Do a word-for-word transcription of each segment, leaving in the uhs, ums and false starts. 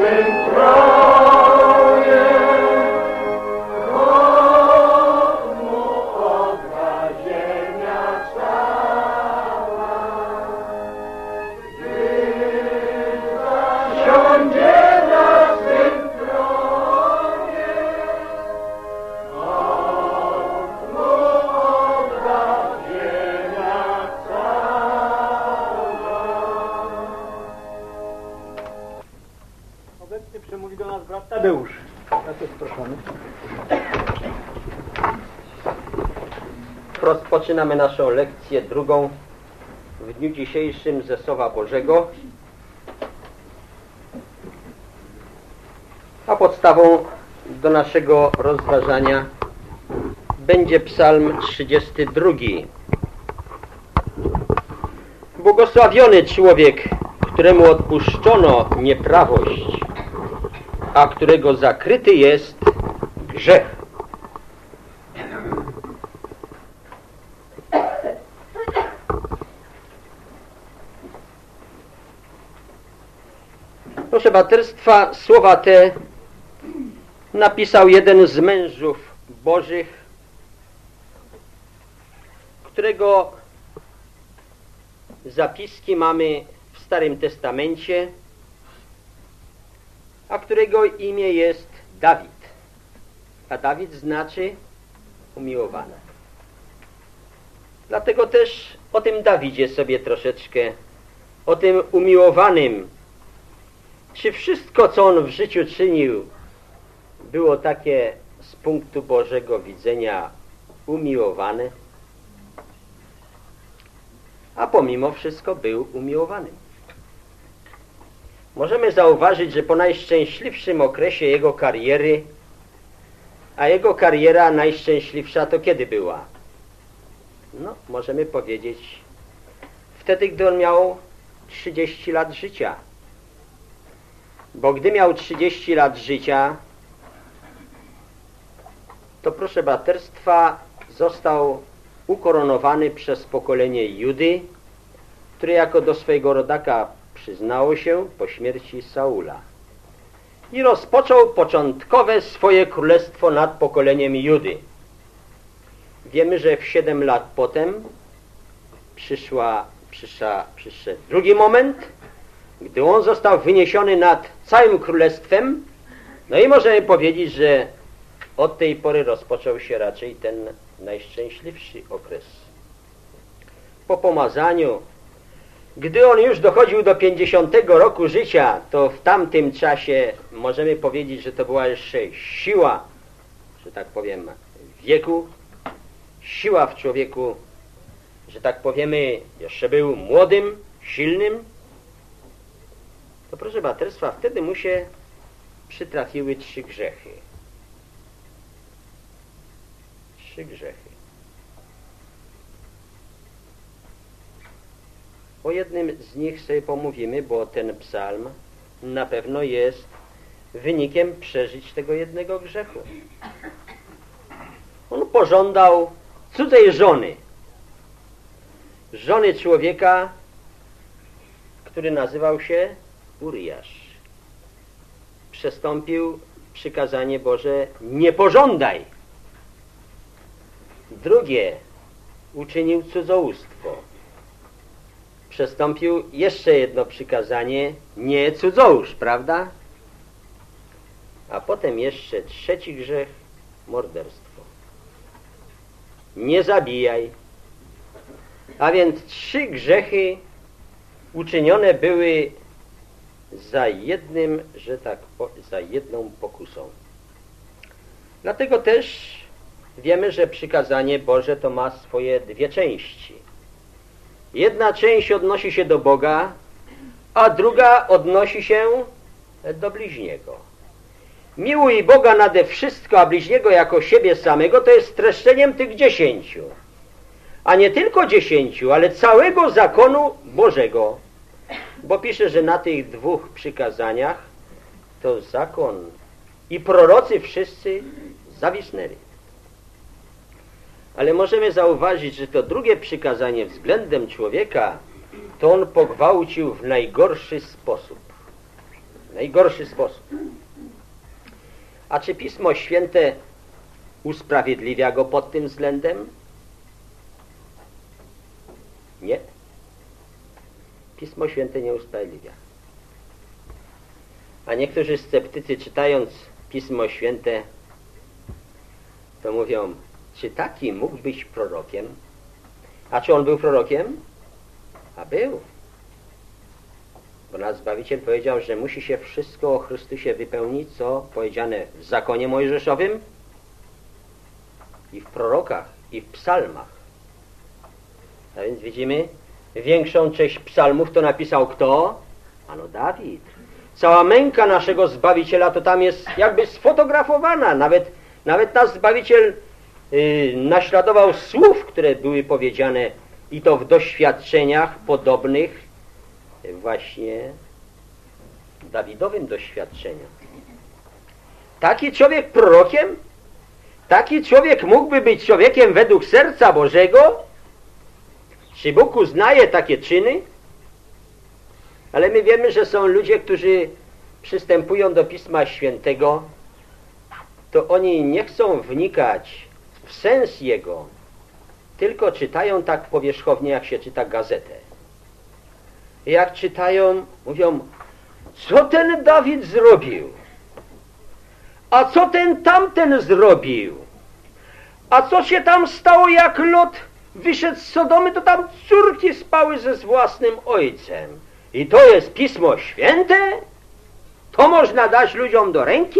Przemówi do nas brat Tadeusz. Bardzo proszony. Rozpoczynamy naszą lekcję drugą w dniu dzisiejszym ze Słowa Bożego. A podstawą do naszego rozważania będzie psalm trzydziesty drugi. Błogosławiony człowiek, któremu odpuszczono nieprawość, a którego zakryty jest grzech. Proszę braterstwa, słowa te napisał jeden z mężów bożych, którego zapiski mamy w Starym Testamencie, a którego imię jest Dawid. A Dawid znaczy umiłowany. Dlatego też o tym Dawidzie sobie troszeczkę, o tym umiłowanym, czy wszystko, co on w życiu czynił, było takie z punktu Bożego widzenia umiłowane, a pomimo wszystko był umiłowany. Możemy zauważyć, że po najszczęśliwszym okresie jego kariery, a jego kariera najszczęśliwsza to kiedy była? No, możemy powiedzieć, wtedy, gdy on miał trzydzieści lat życia. Bo gdy miał trzydzieści lat życia, to proszę braterstwa, został ukoronowany przez pokolenie Judy, które jako do swojego rodaka przyznało się po śmierci Saula. I rozpoczął początkowe swoje królestwo nad pokoleniem Judy. Wiemy, że w siedem lat potem przyszła, przyszła, przyszedł drugi moment, gdy on został wyniesiony nad całym królestwem. No i możemy powiedzieć, że od tej pory rozpoczął się raczej ten najszczęśliwszy okres. Po pomazaniu, gdy on już dochodził do pięćdziesiątego roku życia, to w tamtym czasie możemy powiedzieć, że to była jeszcze siła, że tak powiem, wieku, siła w człowieku, że tak powiemy, jeszcze był młodym, silnym. To proszę braterstwa, wtedy mu się przytrafiły trzy grzechy. Trzy grzechy. O jednym z nich sobie pomówimy, bo ten psalm na pewno jest wynikiem przeżyć tego jednego grzechu. On pożądał cudzej żony. Żony człowieka, który nazywał się Uriasz. Przestąpił przykazanie Boże: nie pożądaj. Drugie, uczynił cudzołóstwo. Przestąpił jeszcze jedno przykazanie: nie cudzołóż, prawda? A potem jeszcze trzeci grzech, morderstwo. Nie zabijaj. A więc trzy grzechy uczynione były za jednym, że tak, za jedną pokusą. Dlatego też wiemy, że przykazanie Boże to ma swoje dwie części. Jedna część odnosi się do Boga, a druga odnosi się do bliźniego. Miłuj Boga nade wszystko, a bliźniego jako siebie samego, to jest streszczeniem tych dziesięciu. A nie tylko dziesięciu, ale całego zakonu Bożego. Bo pisze, że na tych dwóch przykazaniach to zakon i prorocy wszyscy zawisnęli. Ale możemy zauważyć, że to drugie przykazanie względem człowieka to on pogwałcił w najgorszy sposób. W najgorszy sposób. A czy Pismo Święte usprawiedliwia go pod tym względem? Nie. Pismo Święte nie usprawiedliwia. A niektórzy sceptycy, czytając Pismo Święte, to mówią, czy taki mógł być prorokiem? A czy on był prorokiem? A był. Bo nasz Zbawiciel powiedział, że musi się wszystko o Chrystusie wypełnić, co powiedziane w zakonie mojżeszowym i w prorokach, i w psalmach. A więc widzimy, większą część psalmów to napisał kto? Ano Dawid. Cała męka naszego Zbawiciela to tam jest jakby sfotografowana. Nawet, nawet nasz Zbawiciel yy, naśladował słów, które były powiedziane i to w doświadczeniach podobnych właśnie Dawidowym doświadczeniu. Taki człowiek prorokiem? Taki człowiek mógłby być człowiekiem według serca Bożego? Czy Bóg uznaje takie czyny? Ale my wiemy, że są ludzie, którzy przystępują do Pisma Świętego, to oni nie chcą wnikać w sens jego, tylko czytają tak powierzchownie, jak się czyta gazetę. Jak czytają, mówią, co ten Dawid zrobił? A co ten tamten zrobił? A co się tam stało, jak Lot wyszedł z Sodomy, to tam córki spały ze własnym ojcem. I to jest Pismo Święte? To można dać ludziom do ręki?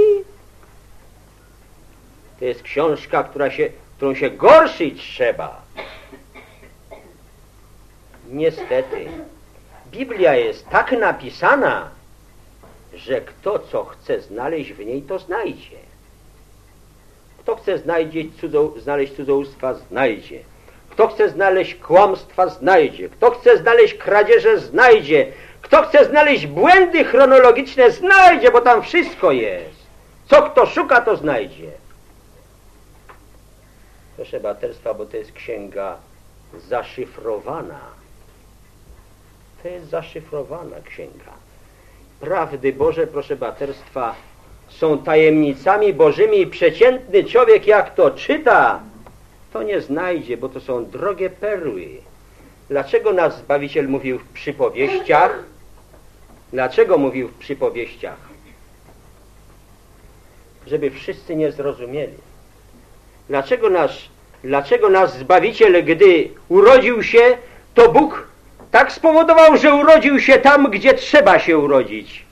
To jest książka, która się, którą się gorszyć trzeba. Niestety, Biblia jest tak napisana, że kto co chce znaleźć w niej, to znajdzie. Kto chce znajdzie cudzo, znaleźć cudzołóstwa, znajdzie. Kto chce znaleźć kłamstwa, znajdzie. Kto chce znaleźć kradzieże, znajdzie. Kto chce znaleźć błędy chronologiczne, znajdzie, bo tam wszystko jest. Co kto szuka, to znajdzie. Proszę braterstwa, bo to jest księga zaszyfrowana. To jest zaszyfrowana księga. Prawdy Boże, proszę braterstwa, są tajemnicami Bożymi i przeciętny człowiek, jak to czyta, to nie znajdzie, bo to są drogie perły. Dlaczego nasz Zbawiciel mówił w przypowieściach? Dlaczego mówił w przypowieściach? Żeby wszyscy nie zrozumieli. Dlaczego nasz, dlaczego nasz Zbawiciel, gdy urodził się, to Bóg tak spowodował, że urodził się tam, gdzie trzeba się urodzić.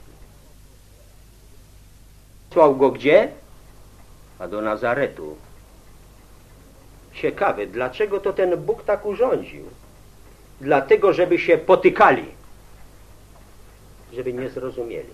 Wysłał go gdzie? A do Nazaretu. Ciekawe, dlaczego to ten Bóg tak urządził? Dlatego, żeby się potykali. Żeby nie zrozumieli.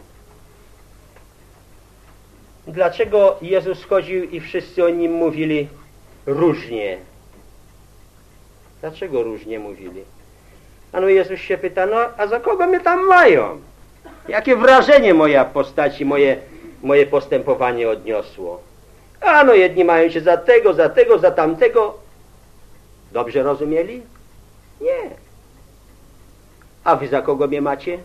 Dlaczego Jezus chodził i wszyscy o Nim mówili różnie? Dlaczego różnie mówili? Ano Jezus się pyta, no a za kogo mnie tam mają? Jakie wrażenie moja postaci, moje, moje postępowanie odniosło? Ano jedni mają się za tego, za tego, za tamtego. Dobrze rozumieli? Nie. A wy za kogo mnie macie?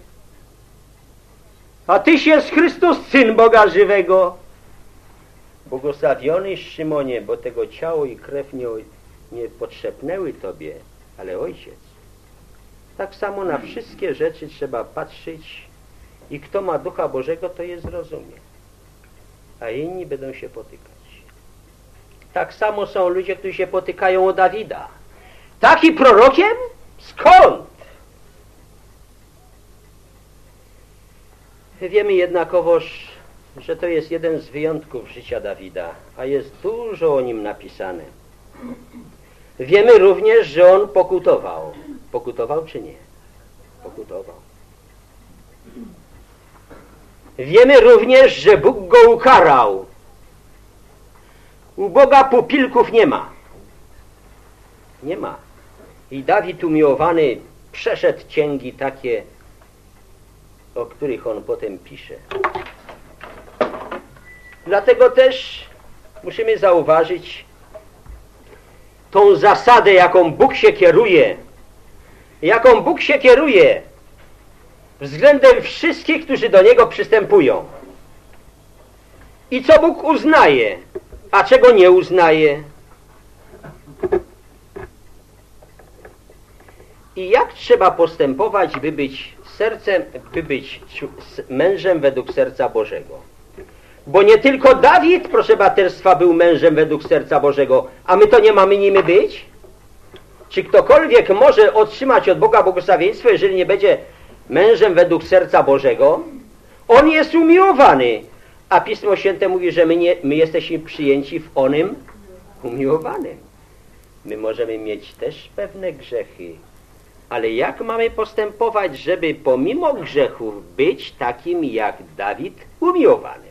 A Tyś jest Chrystus, Syn Boga żywego. Błogosławiony Szymonie, bo tego ciało i krew nie, nie potrzepnęły Tobie, ale Ojciec. Tak samo na wszystkie rzeczy trzeba patrzeć i kto ma Ducha Bożego, to je zrozumie. A inni będą się potykać. Tak samo są ludzie, którzy się potykają o Dawida. Taki prorokiem? Skąd? Wiemy jednakowoż, że to jest jeden z wyjątków życia Dawida, a jest dużo o nim napisane. Wiemy również, że on pokutował. Pokutował czy nie? Pokutował. Wiemy również, że Bóg go ukarał. U Boga pupilków nie ma. Nie ma. I Dawid umiłowany przeszedł cięgi takie, o których on potem pisze. Dlatego też musimy zauważyć tą zasadę, jaką Bóg się kieruje. Jaką Bóg się kieruje. względem wszystkich, którzy do Niego przystępują. I co Bóg uznaje, a czego nie uznaje. I jak trzeba postępować, by być sercem, by być mężem według serca Bożego. Bo nie tylko Dawid, proszę braterstwa, był mężem według serca Bożego, a my to nie mamy nimi być? Czy ktokolwiek może otrzymać od Boga błogosławieństwo, jeżeli nie będzie mężem według serca Bożego? On jest umiłowany, a Pismo Święte mówi, że my, nie, my jesteśmy przyjęci w onym umiłowanym. My możemy mieć też pewne grzechy, ale jak mamy postępować, żeby pomimo grzechów być takim jak Dawid umiłowany?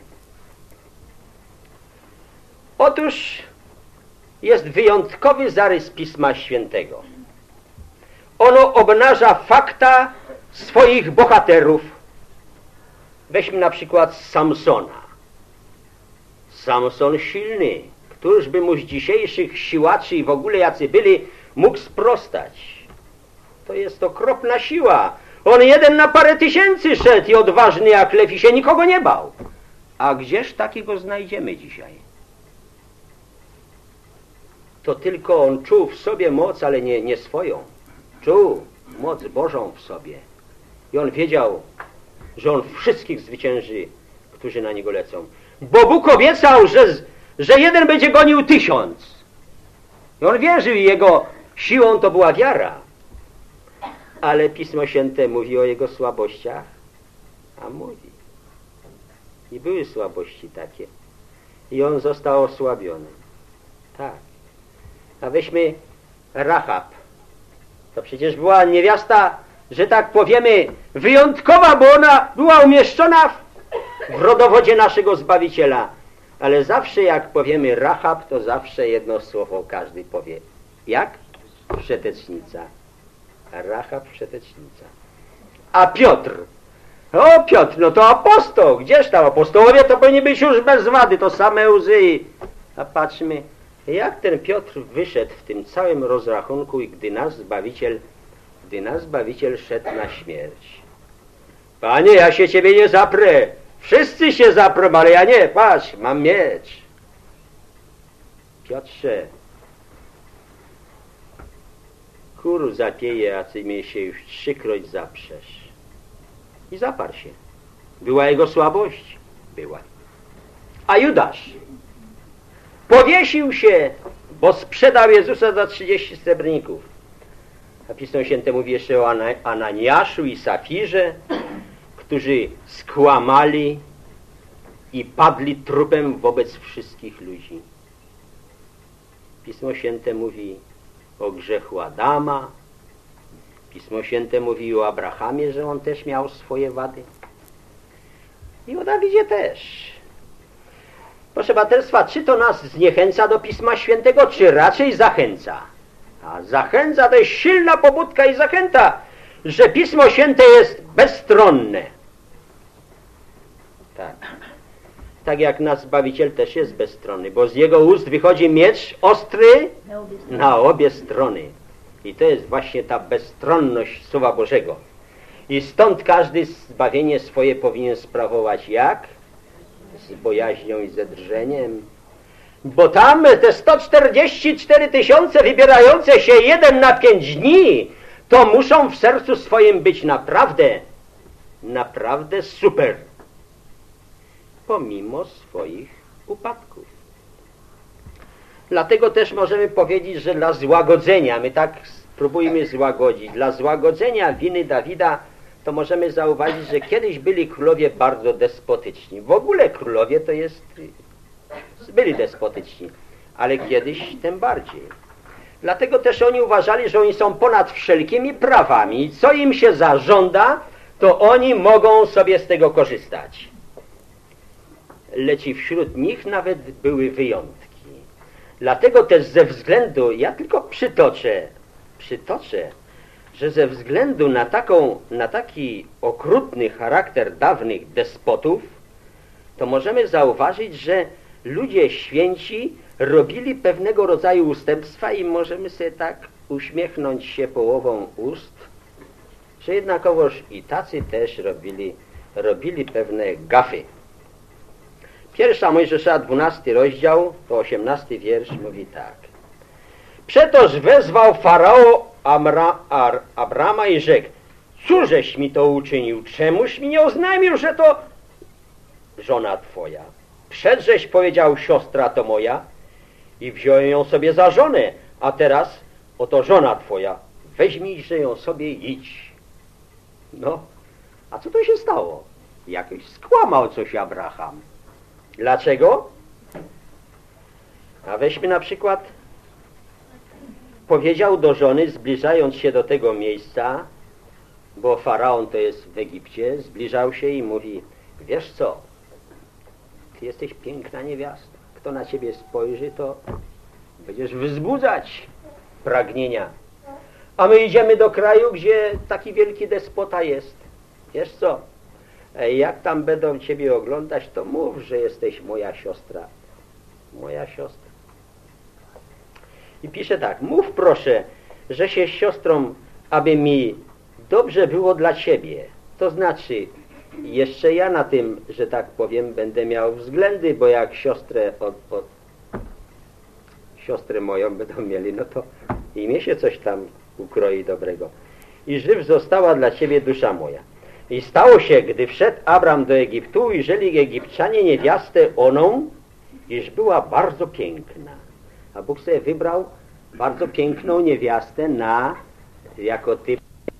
Otóż jest wyjątkowy zarys Pisma Świętego. Ono obnaża fakta swoich bohaterów. Weźmy na przykład Samsona. Samson silny, któryż by mu z dzisiejszych siłaczy i w ogóle jacy byli mógł sprostać. To jest okropna siła. On jeden na parę tysięcy szedł i odważny jak lew i się nikogo nie bał. A gdzież takiego znajdziemy dzisiaj? To tylko on czuł w sobie moc, ale nie, nie swoją. Czuł moc Bożą w sobie. I on wiedział, że on wszystkich zwycięży, którzy na niego lecą. Bo Bóg obiecał, że, że jeden będzie gonił tysiąc. I on wierzył i jego siłą to była wiara. Ale Pismo Święte mówi o jego słabościach, a mówi. I były słabości takie. I on został osłabiony. Tak. A weźmy Rahab. To przecież była niewiasta, że tak powiemy, wyjątkowa, bo ona była umieszczona w, w rodowodzie naszego Zbawiciela. Ale zawsze jak powiemy Rahab, to zawsze jedno słowo każdy powie. Jak? Wszetecznica. Rahab wszetecznica. A Piotr? O Piotr, no to apostoł. Gdzież tam apostołowie? To powinni być już bez wady, to same łzy. A patrzmy, jak ten Piotr wyszedł w tym całym rozrachunku i gdy nasz Zbawiciel, gdy nasz Zbawiciel szedł na śmierć. Panie, ja się Ciebie nie zaprę. Wszyscy się zaprą, ale ja nie. Patrz, mam miecz. Piotrze, kur zapieje, a Ty mnie się już trzykroć zaprzesz. I zaparł się. Była jego słabość? Była. A Judasz powiesił się, bo sprzedał Jezusa za trzydzieści srebrników. A Pismo Święte mówi jeszcze o Ananiaszu i Safirze, którzy skłamali i padli trupem wobec wszystkich ludzi. Pismo Święte mówi o grzechu Adama. Pismo Święte mówi o Abrahamie, że on też miał swoje wady. I o Dawidzie też. Proszę braterstwa, czy to nas zniechęca do Pisma Świętego, czy raczej zachęca? A zachęca to jest silna pobudka i zachęta, że Pismo Święte jest bezstronne. Tak. Tak jak nasz Zbawiciel też jest bezstronny, bo z jego ust wychodzi miecz ostry na obie strony. I to jest właśnie ta bezstronność Słowa Bożego. I stąd każdy zbawienie swoje powinien sprawować jak? Z bojaźnią i ze drżeniem. Bo tam te sto czterdzieści cztery tysiące wybierające się jeden na pięć dni, to muszą w sercu swoim być naprawdę, naprawdę super. Pomimo swoich upadków. Dlatego też możemy powiedzieć, że dla złagodzenia, my tak spróbujmy złagodzić, dla złagodzenia winy Dawida, to możemy zauważyć, że kiedyś byli królowie bardzo despotyczni. W ogóle królowie to jest, byli despotyczni, ale kiedyś tym bardziej. Dlatego też oni uważali, że oni są ponad wszelkimi prawami i co im się zażąda, to oni mogą sobie z tego korzystać. Lecz i wśród nich nawet były wyjątki. Dlatego też ze względu, ja tylko przytoczę, przytoczę, że ze względu na, taką, na taki okrutny charakter dawnych despotów, to możemy zauważyć, że ludzie święci robili pewnego rodzaju ustępstwa i możemy sobie tak uśmiechnąć się połową ust, że jednakowoż i tacy też robili, robili pewne gafy. Pierwsza Mojżesza, dwunasty rozdział, to osiemnasty wiersz mówi tak. Przetoż wezwał Farao Amra, Ar, Abrama i rzekł, cóżeś mi to uczynił, czemuś mi nie oznajmił, że to żona twoja. Przedżeś powiedział, siostra to moja i wziąłem ją sobie za żonę, a teraz oto żona twoja, weźmijże ją sobie i idź. No, a co to się stało? Jakoś skłamał coś Abraham. Dlaczego? A weźmy na przykład, powiedział do żony, zbliżając się do tego miejsca, bo Faraon to jest w Egipcie, zbliżał się i mówi, wiesz co, ty jesteś piękna niewiasta. Kto na ciebie spojrzy, to będziesz wzbudzać pragnienia. A my idziemy do kraju, gdzie taki wielki despota jest. Wiesz co, jak tam będą ciebie oglądać, to mów, że jesteś moja siostra. Moja siostra. I pisze tak, mów proszę, że się z siostrą, aby mi dobrze było dla ciebie. To znaczy, jeszcze ja na tym, że tak powiem, będę miał względy, bo jak siostrę od, od siostrę moją będą mieli, no to i mnie się coś tam ukroi dobrego. I żyw została dla ciebie dusza moja. I stało się, gdy wszedł Abram do Egiptu, ujrzeli Egipcianie niewiastę oną, iż była bardzo piękna. A Bóg sobie wybrał bardzo piękną niewiastę na, jako typ.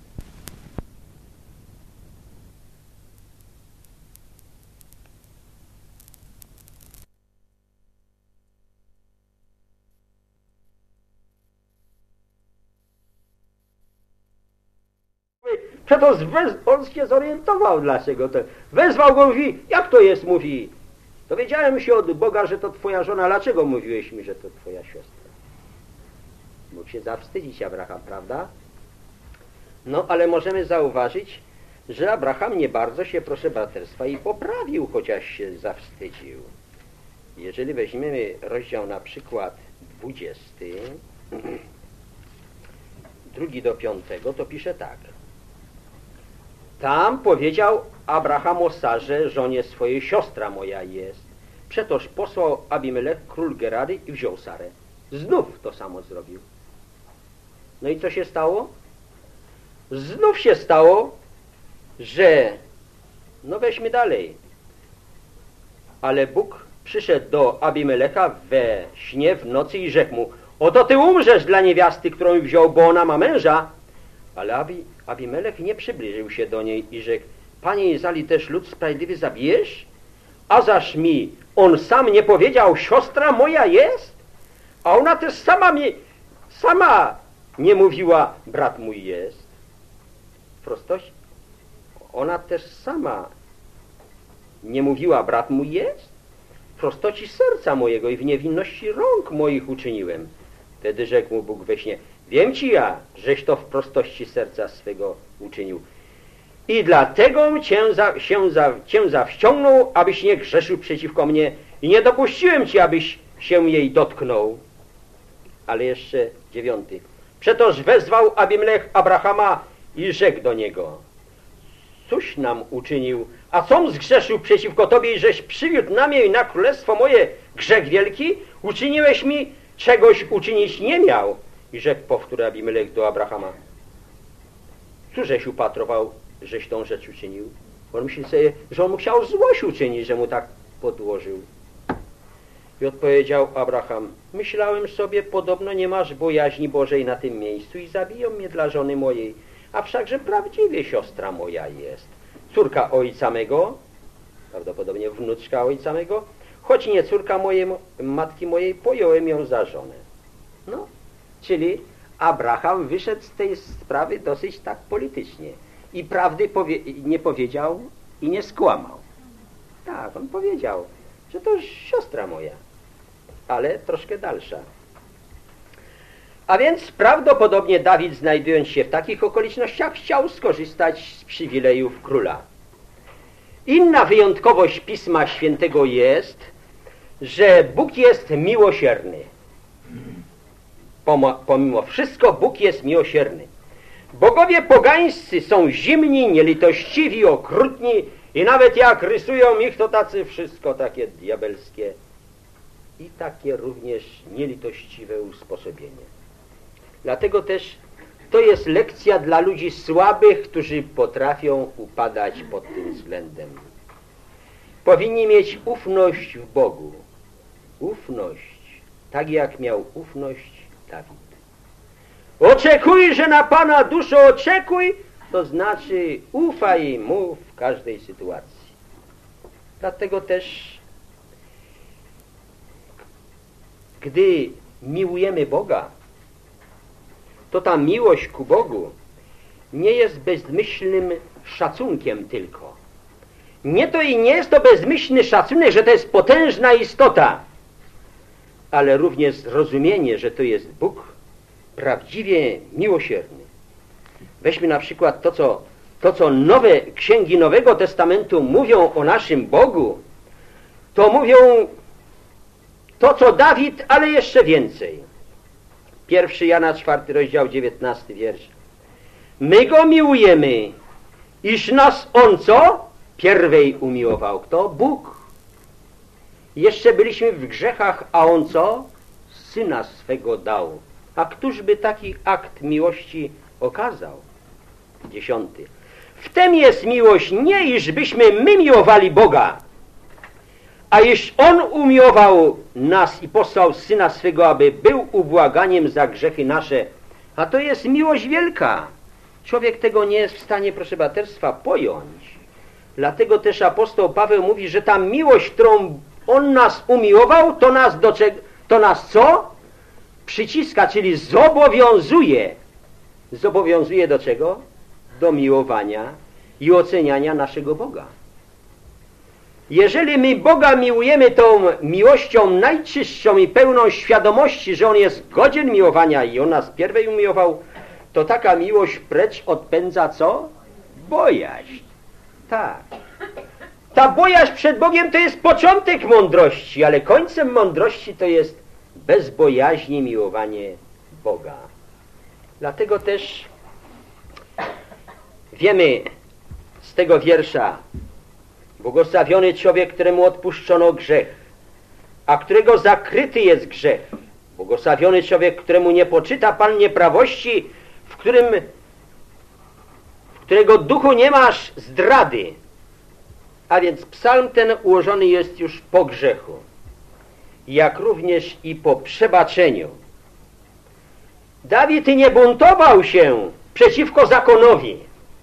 Przecież on się zorientował, dlaczego to. Wezwał go, mówi, jak to jest, mówi. Dowiedziałem się od Boga, że to twoja żona. Dlaczego mówiłeś mi, że to twoja siostra? Mógł się zawstydzić Abraham, prawda? No, ale możemy zauważyć, że Abraham nie bardzo się, proszę braterstwa, i poprawił, chociaż się zawstydził. Jeżeli weźmiemy rozdział na przykład dwudziesty, drugi do piątego, to pisze tak. Tam powiedział Abraham o Sarze, żonie swojej, siostra moja jest. Przetoż posłał Abimelech, król Gerary, i wziął Sarę. Znów to samo zrobił. No i co się stało? Znów się stało, że, no weźmy dalej, ale Bóg przyszedł do Abimelecha we śnie w nocy i rzekł mu, oto ty umrzesz dla niewiasty, którą wziął, bo ona ma męża. Ale Abi, Abimelech nie przybliżył się do niej i rzekł, panie, jeżeli też lud sprawiedliwy zabijesz? A zaż mi on sam nie powiedział, siostra moja jest? A ona też sama mi, sama nie mówiła, brat mój jest. Prostość? Ona też sama nie mówiła, brat mój jest? W prostoci serca mojego i w niewinności rąk moich uczyniłem. Wtedy rzekł mu Bóg we śnie, wiem ci ja, żeś to w prostości serca swego uczynił. I dlatego cię, za, się za, cię zawściągnął, abyś nie grzeszył przeciwko mnie i nie dopuściłem ci, abyś się jej dotknął. Ale jeszcze dziewiąty. Przetoż wezwał Abimelech Abrahama i rzekł do niego, cóż nam uczynił, a com zgrzeszył przeciwko tobie, i żeś przywiódł na mnie i na królestwo moje grzech wielki? Uczyniłeś mi, czegoś uczynić nie miał. I rzekł powtórzył Abimelech do Abrahama, cóżeś upatrował, żeś tą rzecz uczynił? On myśli sobie, że on mu chciał złość uczynić, że mu tak podłożył. I odpowiedział Abraham, myślałem sobie, podobno nie masz bojaźni Bożej na tym miejscu i zabiją mnie dla żony mojej, a wszakże prawdziwie siostra moja jest. Córka ojca mego, prawdopodobnie wnuczka ojca mego, choć nie córka mojej, matki mojej, pojąłem ją za żonę. No, czyli Abraham wyszedł z tej sprawy dosyć tak politycznie i prawdy powie nie powiedział i nie skłamał. Tak, on powiedział, że to siostra moja, ale troszkę dalsza. A więc prawdopodobnie Dawid, znajdując się w takich okolicznościach, chciał skorzystać z przywilejów króla. Inna wyjątkowość Pisma Świętego jest, że Bóg jest miłosierny. Pomimo wszystko Bóg jest miłosierny. Bogowie pogańscy są zimni, nielitościwi, okrutni i nawet jak rysują ich, to tacy wszystko takie diabelskie i takie również nielitościwe usposobienie. Dlatego też to jest lekcja dla ludzi słabych, którzy potrafią upadać pod tym względem. Powinni mieć ufność w Bogu. Ufność, tak jak miał ufność Dawid. Oczekuj, że na Pana duszo oczekuj, to znaczy ufaj Mu w każdej sytuacji. Dlatego też, gdy miłujemy Boga, to ta miłość ku Bogu nie jest bezmyślnym szacunkiem tylko. Nie to i nie jest to bezmyślny szacunek, że to jest potężna istota, ale również zrozumienie, że to jest Bóg prawdziwie miłosierny. Weźmy na przykład to, co, to, co nowe księgi Nowego Testamentu mówią o naszym Bogu, to mówią to, co Dawid, ale jeszcze więcej. Pierwszy Jana, czwarty rozdział, dziewiętnasty wiersz. My Go miłujemy, iż nas On co? Pierwej umiłował. Kto? Bóg. Jeszcze byliśmy w grzechach, a On co? Syna swego dał. A któż by taki akt miłości okazał? Dziesiąty. W tem jest miłość nie, iżbyśmy my miłowali Boga, a iż On umiłował nas i posłał Syna swego, aby był ubłaganiem za grzechy nasze. A to jest miłość wielka. Człowiek tego nie jest w stanie, proszę braterstwa, pojąć. Dlatego też apostoł Paweł mówi, że ta miłość, którą On nas umiłował, to nas do czego? To nas co? Przyciska, czyli zobowiązuje. Zobowiązuje do czego? Do miłowania i oceniania naszego Boga. Jeżeli my Boga miłujemy tą miłością najczystszą i pełną świadomości, że On jest godzien miłowania i On nas pierwej umiłował, to taka miłość precz odpędza co? Bojaźń. Tak. Ta bojaźń przed Bogiem to jest początek mądrości, ale końcem mądrości to jest bez bojaźni miłowanie Boga. Dlatego też wiemy z tego wiersza: błogosławiony człowiek, któremu odpuszczono grzech, a którego zakryty jest grzech. Błogosławiony człowiek, któremu nie poczyta Pan nieprawości, w którym w którego duchu nie masz zdrady. A więc psalm ten ułożony jest już po grzechu, jak również i po przebaczeniu. Dawid nie buntował się przeciwko zakonowi,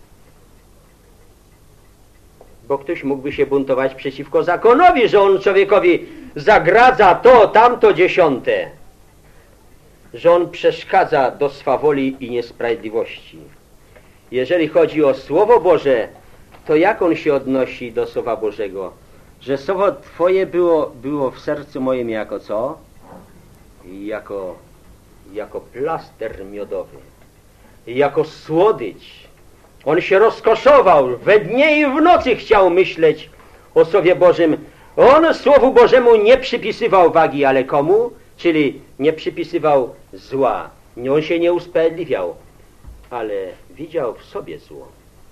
bo ktoś mógłby się buntować przeciwko zakonowi, że on człowiekowi zagradza to, tamto, dziesiąte, że on przeszkadza do swawoli i niesprawiedliwości. Jeżeli chodzi o Słowo Boże, to jak on się odnosi do Słowa Bożego? Że Słowo Twoje było, było w sercu moim jako co? Jako, jako plaster miodowy, jako słodycz. On się rozkoszował, we dnie i w nocy chciał myśleć o Słowie Bożym. On Słowu Bożemu nie przypisywał wagi, ale komu? Czyli nie przypisywał zła. On się nie usprawiedliwiał, ale widział w sobie zło.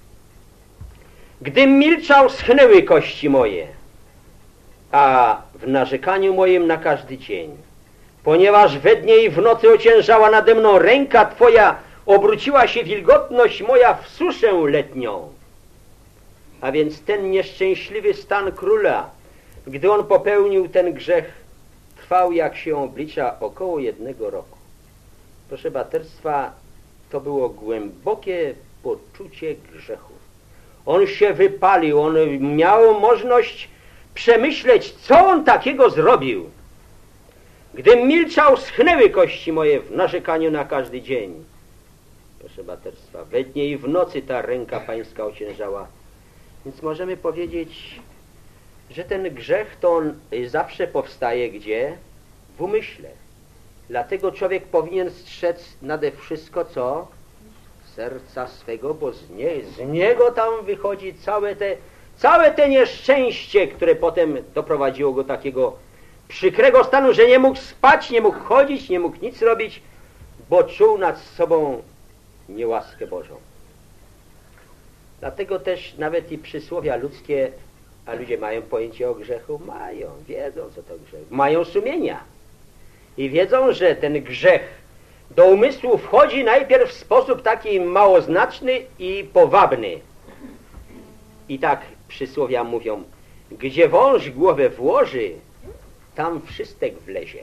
Gdym milczał, schnęły kości moje, a w narzekaniu moim na każdy dzień. Ponieważ we dnie i w nocy ociężała nade mną ręka Twoja, obróciła się wilgotność moja w suszę letnią. A więc ten nieszczęśliwy stan króla, gdy on popełnił ten grzech, trwał, jak się oblicza, około jednego roku. Proszę braterstwa, to było głębokie poczucie grzechu. On się wypalił, on miał możliwość przemyśleć, co on takiego zrobił. Gdym milczał, schnęły kości moje w narzekaniu na każdy dzień. Proszę braterstwa, we dnie i w nocy ta ręka pańska ociężała. Więc możemy powiedzieć, że ten grzech to on zawsze powstaje gdzie? W umyśle. Dlatego człowiek powinien strzec nade wszystko co? Serca swego, bo z, nie, z niego tam wychodzi całe te, całe te nieszczęście, które potem doprowadziło go do takiego przykrego stanu, że nie mógł spać, nie mógł chodzić, nie mógł nic robić, bo czuł nad sobą niełaskę Bożą. Dlatego też nawet i przysłowia ludzkie, a ludzie mają pojęcie o grzechu, mają, wiedzą co to grzech, mają sumienia i wiedzą, że ten grzech do umysłu wchodzi najpierw w sposób taki małoznaczny i powabny. I tak przysłowia mówią, gdzie wąż głowę włoży, tam wszystek wlezie.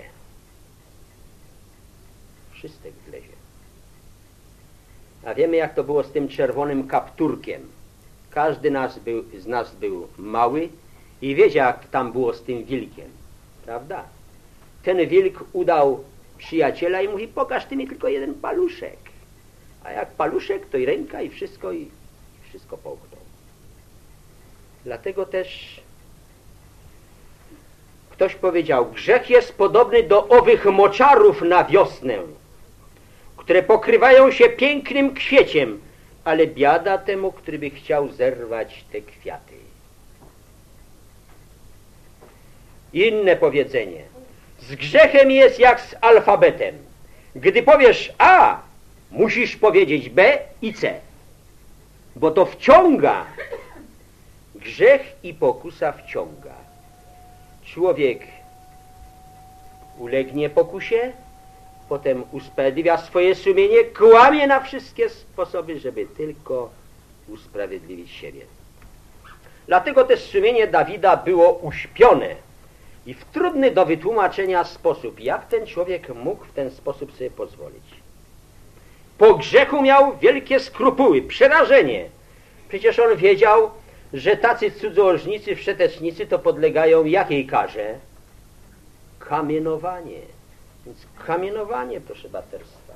Wszystek wlezie. A wiemy, jak to było z tym czerwonym kapturkiem. Każdy nas był, z nas był mały i wiedział, jak tam było z tym wilkiem. Prawda? Ten wilk udał przyjaciela i mówi, pokaż ty mi tylko jeden paluszek. A jak paluszek, to i ręka, i wszystko, i wszystko połknął. Dlatego też ktoś powiedział, grzech jest podobny do owych moczarów na wiosnę, które pokrywają się pięknym kwieciem, ale biada temu, który by chciał zerwać te kwiaty. Inne powiedzenie. Z grzechem jest jak z alfabetem. Gdy powiesz A, musisz powiedzieć B i C, bo to wciąga. Grzech i pokusa wciąga. Człowiek ulegnie pokusie, potem usprawiedliwia swoje sumienie, kłamie na wszystkie sposoby, żeby tylko usprawiedliwić siebie. Dlatego też sumienie Dawida było uśpione i w trudny do wytłumaczenia sposób. Jak ten człowiek mógł w ten sposób sobie pozwolić? Po grzechu miał wielkie skrupuły, przerażenie. Przecież on wiedział, że tacy cudzołożnicy, wszetecznicy to podlegają jakiej karze? Kamienowanie. Więc kamienowanie, proszę braterstwa.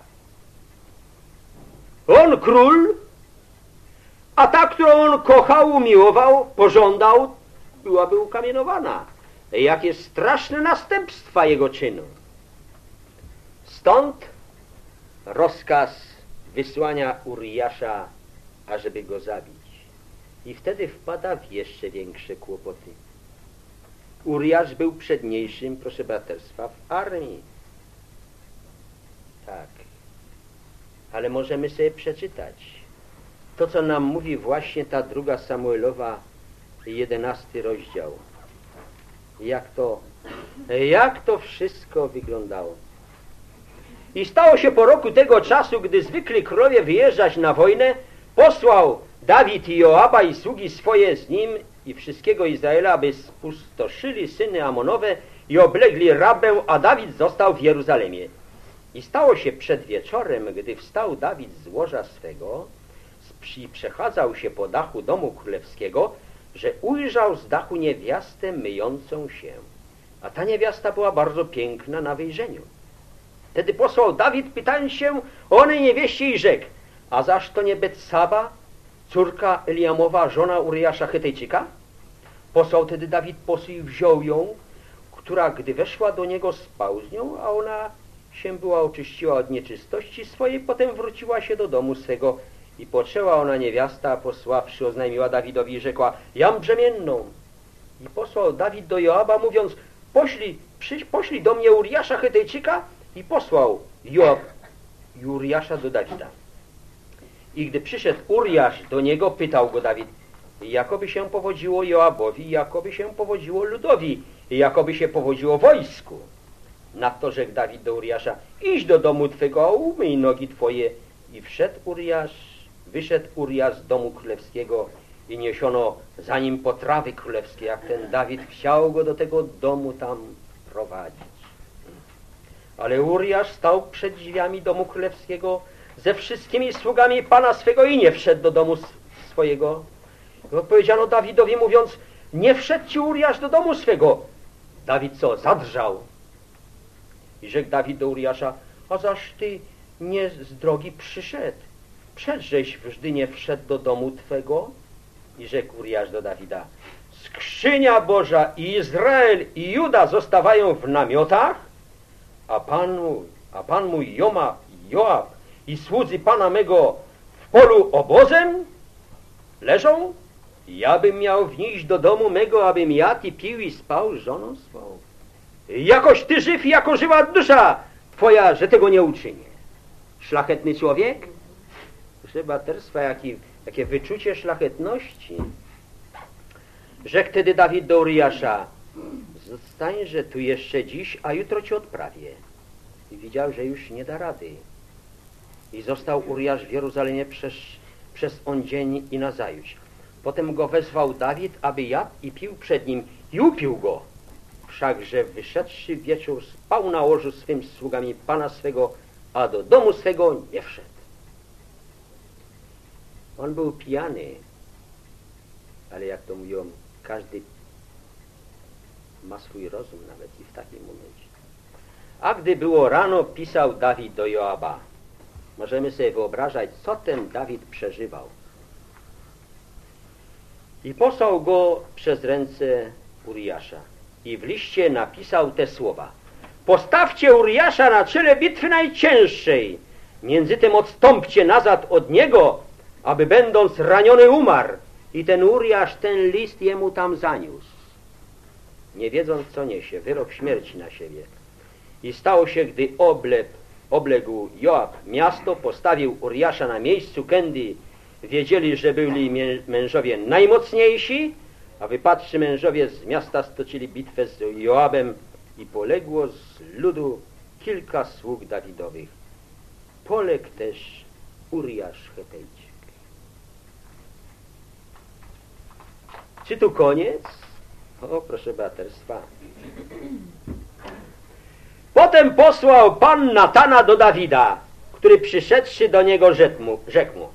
On król, a ta, którą on kochał, umiłował, pożądał, byłaby ukamienowana. Jakie straszne następstwa jego czynu. Stąd rozkaz wysłania Uriasza, ażeby go zabić. I wtedy wpada w jeszcze większe kłopoty. Uriasz był przedniejszym, proszę braterstwa, w armii. Tak. Ale możemy sobie przeczytać to, co nam mówi właśnie ta druga Samuelowa, jedenasty rozdział. Jak to, jak to wszystko wyglądało. I stało się po roku tego czasu, gdy zwykli królowie wyjeżdżać na wojnę, posłał Dawid i Joaba i sługi swoje z nim i wszystkiego Izraela, aby spustoszyli syny Amonowe i oblegli Rabę, a Dawid został w Jeruzalemie. I stało się przed wieczorem, gdy wstał Dawid z łoża swego i przechadzał się po dachu domu królewskiego, że ujrzał z dachu niewiastę myjącą się. A ta niewiasta była bardzo piękna na wyjrzeniu. Wtedy posłał Dawid, pytając się o onej niewieście i rzekł, a zaż to nie Betsaba, córka Eliamowa, żona Uriasza Chetejczyka? Posłał tedy Dawid posły i wziął ją, która gdy weszła do niego, spał z nią, a ona się była oczyściła od nieczystości swojej, potem wróciła się do domu swego i poczęła ona niewiasta, posławszy, oznajmiła Dawidowi i rzekła, jam brzemienną. I posłał Dawid do Joaba, mówiąc, poślij, przyś, poślij do mnie Uriasza Chetejczyka, i posłał Joab i Uriasza do Dawida. I gdy przyszedł Uriasz do niego, pytał go Dawid, jakoby się powodziło Joabowi, jakoby się powodziło ludowi, jakoby się powodziło wojsku. Nadto rzekł Dawid do Uriasza, idź do domu twego, a umyj nogi twoje. I wszedł Uriasz, wyszedł Uriasz z domu królewskiego i niesiono za nim potrawy królewskie, jak ten Dawid chciał go do tego domu tam prowadzić. Ale Uriasz stał przed drzwiami domu królewskiego ze wszystkimi sługami pana swego i nie wszedł do domu swojego. I odpowiedziano Dawidowi, mówiąc, nie wszedł ci Uriasz do domu swego. Dawid co? Zadrżał. I rzekł Dawid do Uriasza, a zaż ty nie z drogi przyszedł. Przedżeś wżdy nie wszedł do domu twego? I rzekł Uriasz do Dawida, skrzynia Boża i Izrael i Juda zostawają w namiotach, a Pan, a pan mój Joma, Joab i słudzy Pana mego w polu obozem leżą? Ja bym miał wnieść do domu mego, abym jadł i pił i spał z żoną swą. Jakoś ty żyw, jako żywa dusza twoja, że tego nie uczynię. Szlachetny człowiek? Grzebaterstwa, jaki, jakie wyczucie szlachetności. Rzekł wtedy Dawid do Uriasza: zostańże tu jeszcze dziś, a jutro cię odprawię. I widział, że już nie da rady. I został Uriasz w Jerozolimie przez, przez on dzień i nazajutrz. Potem go wezwał Dawid, aby jadł i pił przed nim, i upił go. Wszakże wyszedłszy wieczór, spał na łożu swym sługami pana swego, a do domu swego nie wszedł. On był pijany, ale jak to mówią, każdy ma swój rozum nawet i w takim momencie. A gdy było rano, pisał Dawid do Joaba. Możemy sobie wyobrażać, co ten Dawid przeżywał. I posłał go przez ręce Uriasza. I w liście napisał te słowa: postawcie Uriasza na czele bitwy najcięższej, między tym odstąpcie nazad od niego, aby będąc raniony umarł. I ten Uriasz ten list jemu tam zaniósł, nie wiedząc co niesie, wyrok śmierci na siebie. I stało się, gdy oblep, obległ Joab miasto, postawił Uriasza na miejscu, kędy wiedzieli, że byli mężowie najmocniejsi, a wypadłszy mężowie z miasta stoczyli bitwę z Joabem i poległo z ludu kilka sług Dawidowych. Poległ też Uriasz Chetejczyk. Czy tu koniec? O, proszę braterstwa. Potem posłał Pan Natana do Dawida, który przyszedłszy do niego rzekł mu, rzekł mu: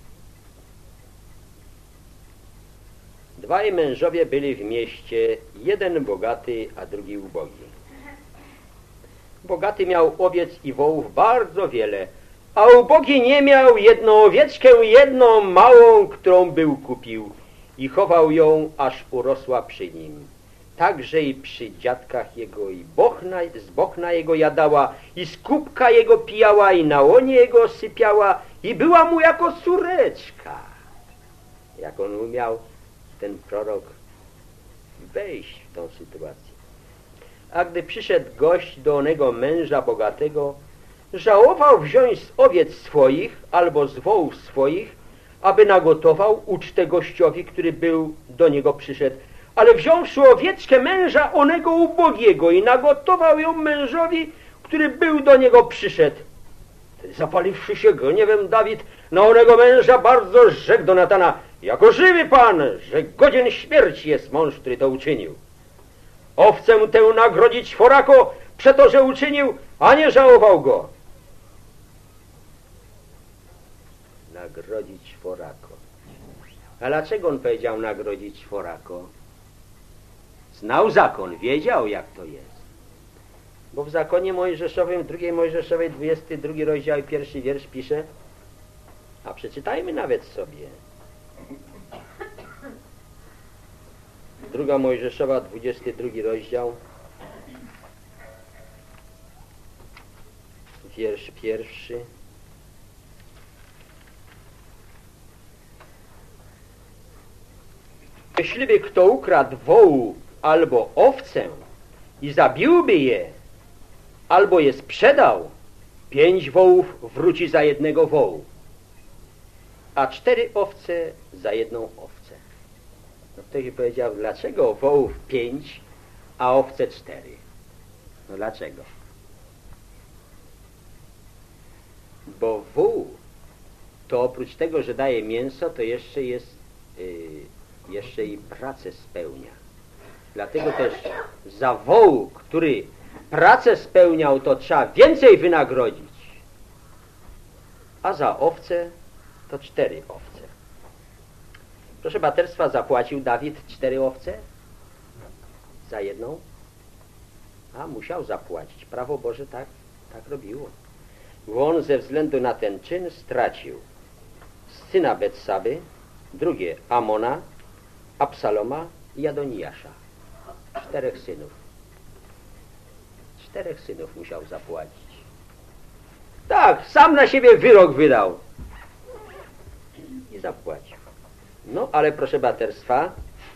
dwaj mężowie byli w mieście, jeden bogaty, a drugi ubogi. Bogaty miał owiec i wołów bardzo wiele, a ubogi nie miał, jedną owieczkę, jedną małą, którą był kupił i chował ją, aż urosła przy nim. Także i przy dziadkach jego, i bochna, z bochna jego jadała, i z kubka jego pijała, i na łonie jego sypiała, i była mu jako córeczka. Jak on umiał, ten prorok, wejść w tą sytuację. A gdy przyszedł gość do onego męża bogatego, żałował wziąć z owiec swoich albo z wołów swoich, aby nagotował ucztę gościowi, który był do niego przyszedł. Ale wziąwszy owieczkę męża onego ubogiego i nagotował ją mężowi, który był do niego przyszedł. Zapaliwszy się gniewem, Dawid na onego męża bardzo rzekł do Natana: jako żywy Pan, że godzien śmierci jest mąż, który to uczynił. Owcę tę nagrodzić czworako, przeto, że uczynił, a nie żałował go. Nagrodzić czworako. A dlaczego on powiedział nagrodzić czworako? Znał zakon, wiedział jak to jest. Bo w zakonie mojżeszowym, drugiej Mojżeszowej, dwudziesty drugi rozdział i pierwszy wiersz pisze, a przeczytajmy nawet sobie. Druga Mojżeszowa, dwudziesty drugi rozdział, wiersz pierwszy. Jeśliby kto ukradł wołu albo owcę i zabiłby je, albo je sprzedał, pięć wołów wróci za jednego wołu, a cztery owce za jedną owcę. No ktoś powiedział, dlaczego wołów pięć, a owce cztery? No dlaczego? Bo wół to oprócz tego, że daje mięso, to jeszcze jest yy, jeszcze i pracę spełnia. Dlatego też za wołu, który pracę spełniał, to trzeba więcej wynagrodzić, a za owce to cztery owce. Proszę braterstwa, zapłacił Dawid cztery owce za jedną? A musiał zapłacić. Prawo Boże tak, tak robiło. Bo on ze względu na ten czyn stracił syna Betsaby, drugie Amona, Absaloma i Adoniasza. Czterech synów. Czterech synów musiał zapłacić. Tak, sam na siebie wyrok wydał. I zapłacił. No, ale proszę braterstwa,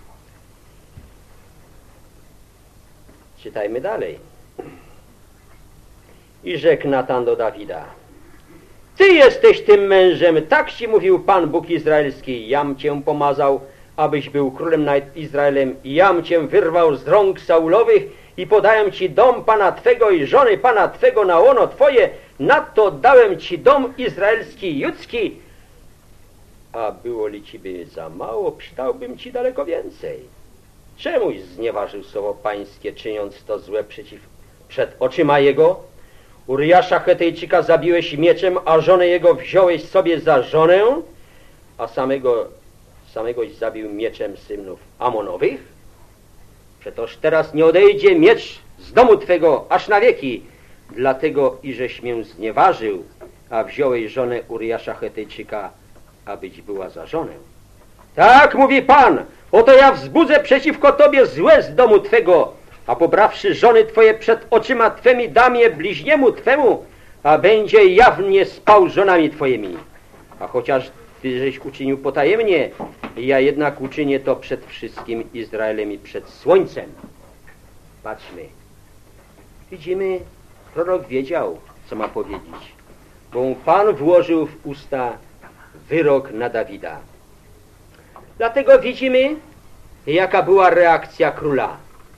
czytajmy dalej. I rzekł Natan do Dawida: Ty jesteś tym mężem, tak ci mówił Pan Bóg Izraelski. Jam cię pomazał, abyś był królem nad Izraelem. I jam cię wyrwał z rąk Saulowych i podałem ci dom Pana Twego i żony Pana Twego na łono Twoje. Nadto dałem ci dom izraelski, judzki. A było li Ciebie za mało, przydałbym Ci daleko więcej. Czemuś znieważył słowo Pańskie, czyniąc to złe przeciw, przed oczyma Jego? Uriasza Chetejczyka zabiłeś mieczem, a żonę jego wziąłeś sobie za żonę, a samego, samegoś zabił mieczem synów Amonowych? Przetoż teraz nie odejdzie miecz z domu Twego aż na wieki, dlatego iżeś mię znieważył, a wziąłeś żonę Uriasza Chetejczyka, abyś była za żonę. Tak mówi Pan, oto ja wzbudzę przeciwko Tobie złe z domu Twego, a pobrawszy żony Twoje przed oczyma Twemi, dam je bliźniemu Twemu, a będzie jawnie spał z żonami Twoimi. A chociaż Ty żeś uczynił potajemnie, ja jednak uczynię to przed wszystkim Izraelem i przed słońcem. Patrzmy. Widzimy, prorok wiedział, co ma powiedzieć, bo mu Pan włożył w usta wyrok na Dawida. Dlatego widzimy, jaka była reakcja króla.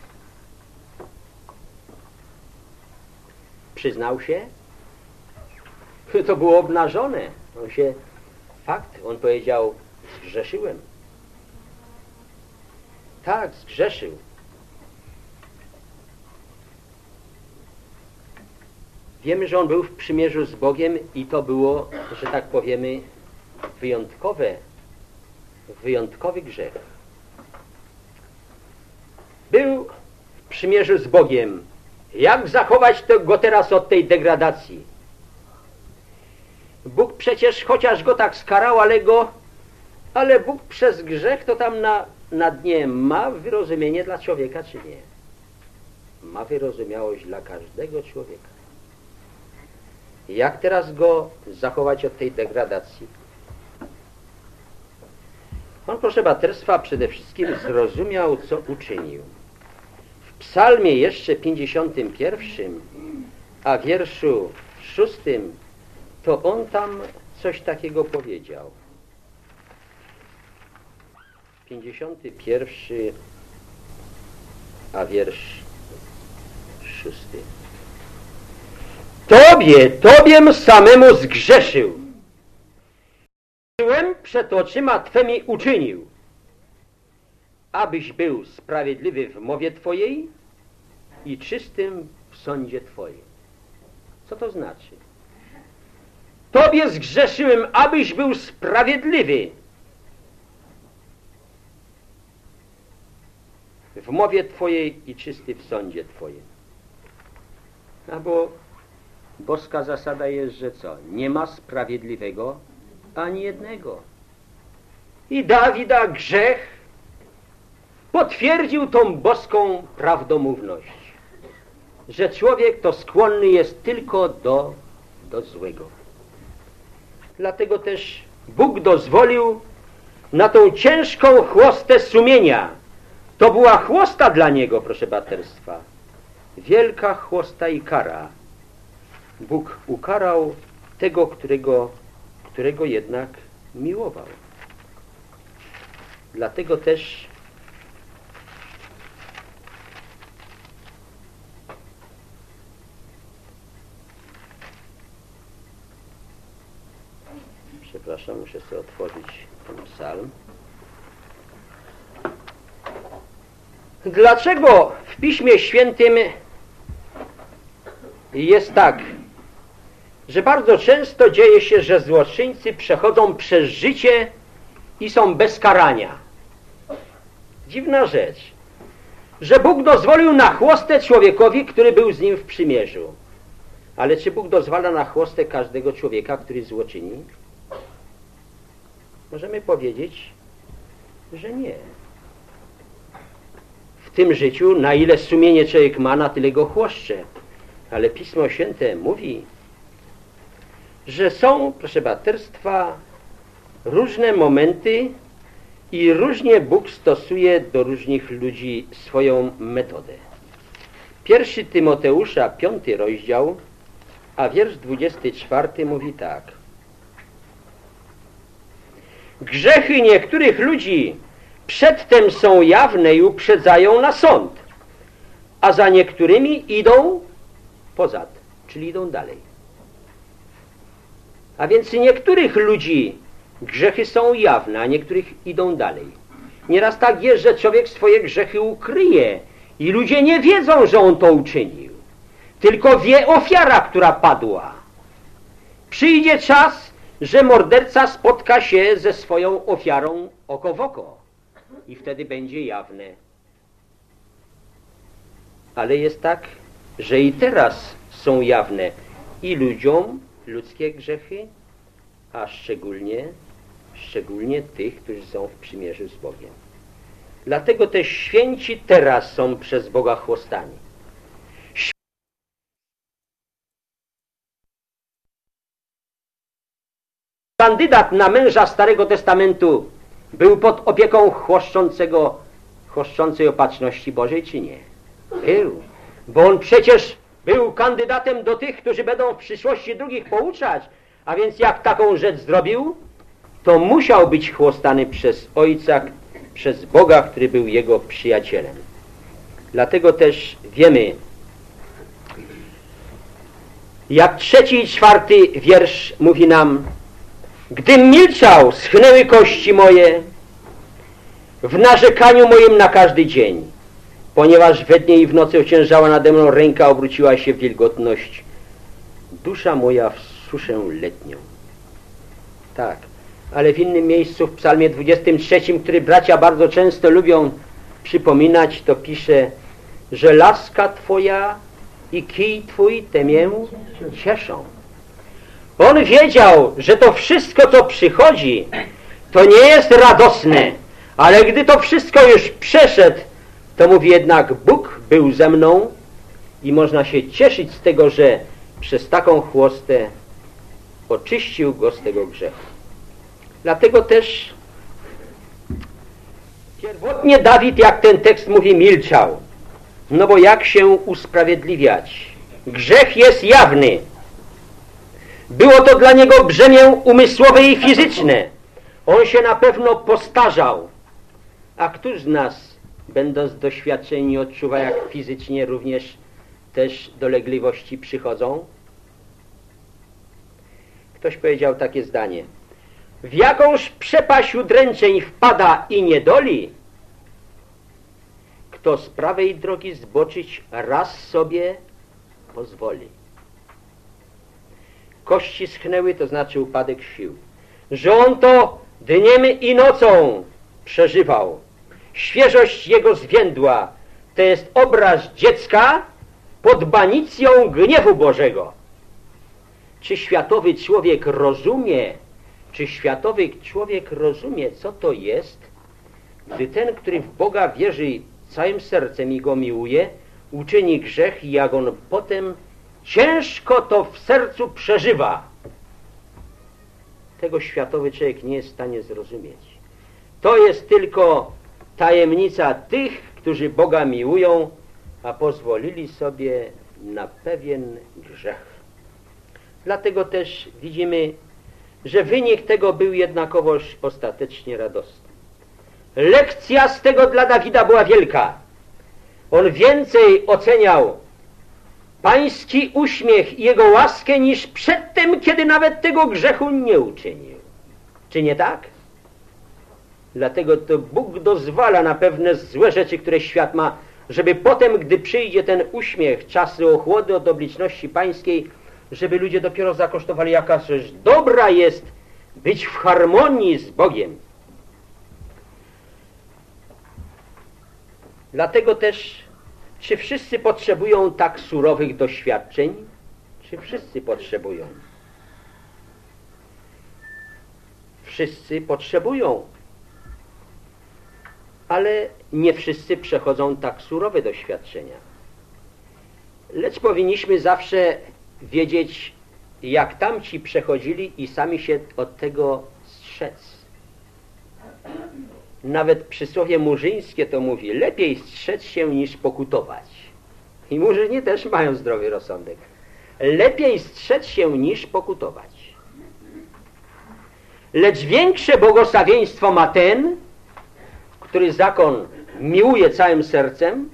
Przyznał się, to było obnażone. On się, fakt, on powiedział, zgrzeszyłem. Tak, zgrzeszył. Wiemy, że on był w przymierzu z Bogiem i to było, że tak powiemy, wyjątkowe, wyjątkowy grzech. Był w przymierzu z Bogiem. Jak zachować to, go teraz od tej degradacji? Bóg przecież, chociaż go tak skarał, ale go, ale Bóg przez grzech to tam na, na dnie ma wyrozumienie dla człowieka, czy nie? Ma wyrozumiałość dla każdego człowieka. Jak teraz go zachować od tej degradacji? On, proszę braterstwa, przede wszystkim zrozumiał, co uczynił. W psalmie jeszcze pięćdziesiątym pierwszym, a wierszu szóstym, to on tam coś takiego powiedział. pięćdziesiąty pierwszy, a wiersz szósty. Tobie, Tobiem samemu zgrzeszył. Przed oczyma Twemi uczynił, abyś był sprawiedliwy w mowie Twojej i czystym w sądzie Twoim. Co to znaczy? Tobie zgrzeszyłem, abyś był sprawiedliwy w mowie Twojej i czysty w sądzie Twoim. A bo boska zasada jest, że co? Nie ma sprawiedliwego ani jednego. I Dawida grzech potwierdził tą boską prawdomówność, że człowiek to skłonny jest tylko do, do złego. Dlatego też Bóg dozwolił na tą ciężką chłostę sumienia. To była chłosta dla niego, proszę braterstwa. Wielka chłosta i kara. Bóg ukarał tego, którego, którego jednak miłował. Dlatego też przepraszam, muszę sobie otworzyć ten psalm. Dlaczego w Piśmie Świętym jest tak, że bardzo często dzieje się, że złoczyńcy przechodzą przez życie i są bez karania? Dziwna rzecz, że Bóg dozwolił na chłostę człowiekowi, który był z nim w przymierzu. Ale czy Bóg dozwala na chłostę każdego człowieka, który złoczyni? Możemy powiedzieć, że nie. W tym życiu, na ile sumienie człowiek ma, na tyle go chłoszcze. Ale Pismo Święte mówi, że są, proszę braterstwa, różne momenty i różnie Bóg stosuje do różnych ludzi swoją metodę. Pierwszy Tymoteusza, piąty rozdział, a wiersz dwudziesty czwarty mówi tak. Grzechy niektórych ludzi przedtem są jawne i uprzedzają na sąd, a za niektórymi idą poza, czyli idą dalej. A więc niektórych ludzi grzechy są jawne, a niektórych idą dalej. Nieraz tak jest, że człowiek swoje grzechy ukryje i ludzie nie wiedzą, że on to uczynił. Tylko wie ofiara, która padła. Przyjdzie czas, że morderca spotka się ze swoją ofiarą oko w oko i wtedy będzie jawne. Ale jest tak, że i teraz są jawne i ludziom ludzkie grzechy, a szczególnie, szczególnie tych, którzy są w przymierzu z Bogiem. Dlatego też święci teraz są przez Boga chłostani. Kandydat na męża Starego Testamentu był pod opieką chłoszczącego, chłoszczącej opatrzności Bożej, czy nie? Był, bo on przecież był kandydatem do tych, którzy będą w przyszłości drugich pouczać, a więc jak taką rzecz zrobił, to musiał być chłostany przez Ojca, przez Boga, który był jego przyjacielem. Dlatego też wiemy, jak trzeci i czwarty wiersz mówi nam: gdym milczał, schnęły kości moje w narzekaniu moim na każdy dzień, ponieważ we dnie i w nocy ociężała nade mną ręka, obróciła się w wilgotność, dusza moja w suszę letnią. Tak, ale w innym miejscu, w psalmie dwudziestym trzecim, który bracia bardzo często lubią przypominać, to pisze, że laska Twoja i kij Twój te mię cieszą. On wiedział, że to wszystko, co przychodzi, to nie jest radosne, ale gdy to wszystko już przeszedł, to mówi jednak: Bóg był ze mną i można się cieszyć z tego, że przez taką chłostę oczyścił go z tego grzechu. Dlatego też pierwotnie Dawid, jak ten tekst mówi, milczał. No bo jak się usprawiedliwiać? Grzech jest jawny. Było to dla niego brzemię umysłowe i fizyczne. On się na pewno postarzał. A któż z nas, będąc doświadczeni, odczuwa, jak fizycznie również też dolegliwości przychodzą? Ktoś powiedział takie zdanie: w jakąż przepaść udręczeń wpada i niedoli, kto z prawej drogi zboczyć raz sobie pozwoli. Kości schnęły, to znaczy upadek sił. Że on to dniem i nocą przeżywał. Świeżość jego zwiędła. To jest obraz dziecka pod banicją gniewu Bożego. Czy światowy człowiek rozumie, czy światowy człowiek rozumie, co to jest, gdy ten, który w Boga wierzy całym sercem i go miłuje, uczyni grzech i jak on potem ciężko to w sercu przeżywa. Tego światowy człowiek nie jest w stanie zrozumieć. To jest tylko tajemnica tych, którzy Boga miłują, a pozwolili sobie na pewien grzech. Dlatego też widzimy, że wynik tego był jednakowoż ostatecznie radosny. Lekcja z tego dla Dawida była wielka. On więcej oceniał pański uśmiech i jego łaskę niż przedtem, kiedy nawet tego grzechu nie uczynił. Czy nie tak? Dlatego to Bóg dozwala na pewne złe rzeczy, które świat ma, żeby potem, gdy przyjdzie ten uśmiech, czasy ochłody od obliczności pańskiej, żeby ludzie dopiero zakosztowali, jaka rzecz dobra jest być w harmonii z Bogiem. Dlatego też, czy wszyscy potrzebują tak surowych doświadczeń? Czy wszyscy potrzebują? Wszyscy potrzebują. Ale nie wszyscy przechodzą tak surowe doświadczenia. Lecz powinniśmy zawsze wiedzieć, jak tamci przechodzili i sami się od tego strzec. Nawet przysłowie murzyńskie to mówi: lepiej strzec się niż pokutować. I murzyni też mają zdrowy rozsądek. Lepiej strzec się niż pokutować. Lecz większe błogosławieństwo ma ten, który zakon miłuje całym sercem,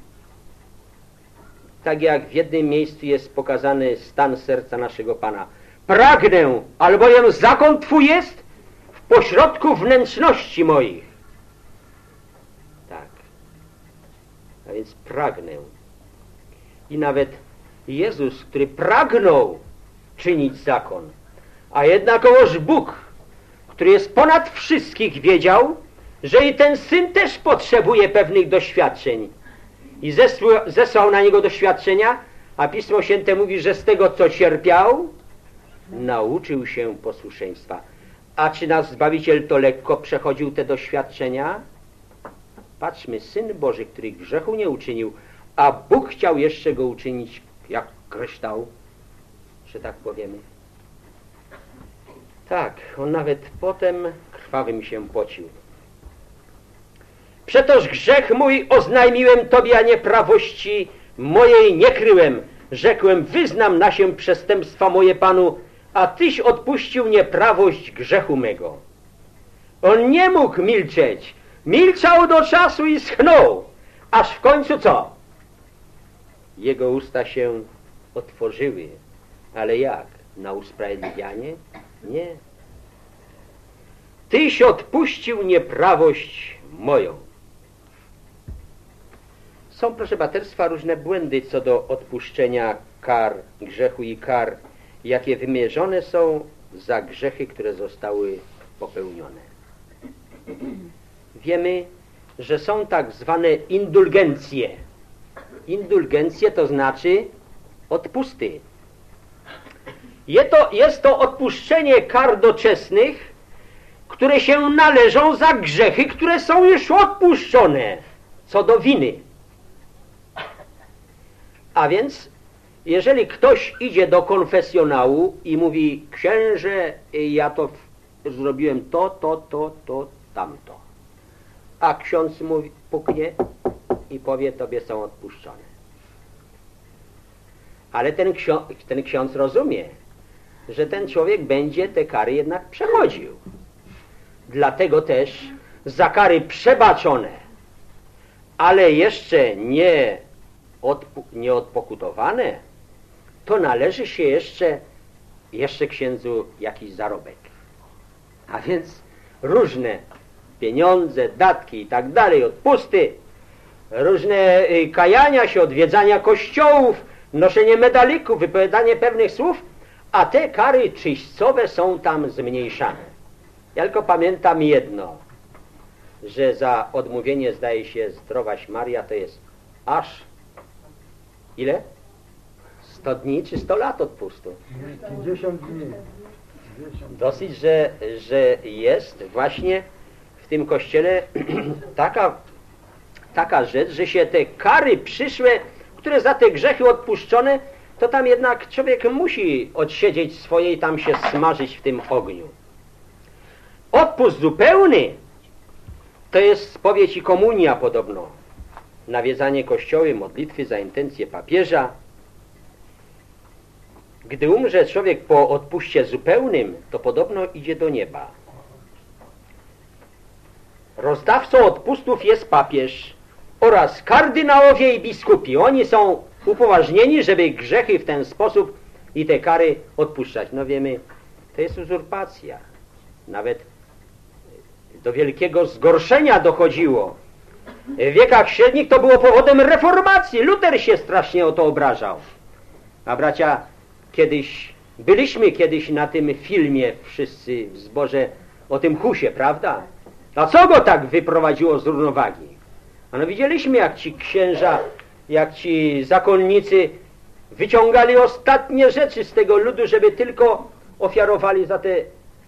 tak jak w jednym miejscu jest pokazany stan serca naszego Pana. Pragnę, albowiem zakon Twój jest w pośrodku wnętrzności moich. Tak. A więc pragnę. I nawet Jezus, który pragnął czynić zakon, a jednakowoż Bóg, który jest ponad wszystkich, wiedział, że i ten Syn też potrzebuje pewnych doświadczeń. I zesłał, zesłał na niego doświadczenia, a Pismo Święte mówi, że z tego, co cierpiał, nauczył się posłuszeństwa. A czy nasz Zbawiciel to lekko przechodził te doświadczenia? Patrzmy, Syn Boży, który grzechu nie uczynił, a Bóg chciał jeszcze go uczynić jak kryształ, że tak powiemy. Tak, on nawet potem krwawym się pocił. Przetoż grzech mój oznajmiłem Tobie, a nieprawości mojej nie kryłem. Rzekłem, wyznam na się przestępstwa moje Panu, a Tyś odpuścił nieprawość grzechu mego. On nie mógł milczeć. Milczał do czasu i schnął. Aż w końcu co? Jego usta się otworzyły. Ale jak? Na usprawiedliwianie? Nie. Tyś odpuścił nieprawość moją. Są, proszę braterstwa, różne błędy co do odpuszczenia kar, grzechu i kar, jakie wymierzone są za grzechy, które zostały popełnione. Wiemy, że są tak zwane indulgencje. Indulgencje to znaczy odpusty. Jest to, jest to odpuszczenie kar doczesnych, które się należą za grzechy, które są już odpuszczone co do winy. A więc, jeżeli ktoś idzie do konfesjonału i mówi, księże, ja to zrobiłem to, to, to, to, tamto. A ksiądz mówi, puknie i powie, tobie są odpuszczone. Ale ten ksiądz, ten ksiądz rozumie, że ten człowiek będzie te kary jednak przechodził. Dlatego też za kary przebaczone, ale jeszcze nie, odpu- nie odpokutowane, to należy się jeszcze, jeszcze księdzu jakiś zarobek. A więc różne pieniądze, datki i tak dalej, odpusty, różne kajania się, odwiedzania kościołów, noszenie medalików, wypowiadanie pewnych słów, a te kary czyśćcowe są tam zmniejszane. Ja tylko pamiętam jedno, że za odmówienie, zdaje się, Zdrowaś Maria to jest aż ile? sto dni czy sto lat odpustu? pięćdziesiąt dni. Dosyć, że, że jest właśnie w tym kościele taka, taka rzecz, że się te kary przyszłe, które za te grzechy odpuszczone, to tam jednak człowiek musi odsiedzieć swoje i tam się smażyć w tym ogniu. Odpust zupełny to jest spowiedź i komunia podobno. Nawiedzanie kościoły, modlitwy za intencje papieża. Gdy umrze człowiek po odpuście zupełnym, to podobno idzie do nieba. Rozdawcą odpustów jest papież oraz kardynałowie i biskupi. Oni są upoważnieni, żeby grzechy w ten sposób i te kary odpuszczać. No wiemy, to jest uzurpacja. Nawet do wielkiego zgorszenia dochodziło. W wiekach średnich to było powodem reformacji. Luter się strasznie o to obrażał. A bracia, kiedyś, byliśmy kiedyś na tym filmie wszyscy w zborze o tym Husie, prawda? A co go tak wyprowadziło z równowagi? Ano widzieliśmy, jak ci księża, jak ci zakonnicy wyciągali ostatnie rzeczy z tego ludu, żeby tylko ofiarowali za te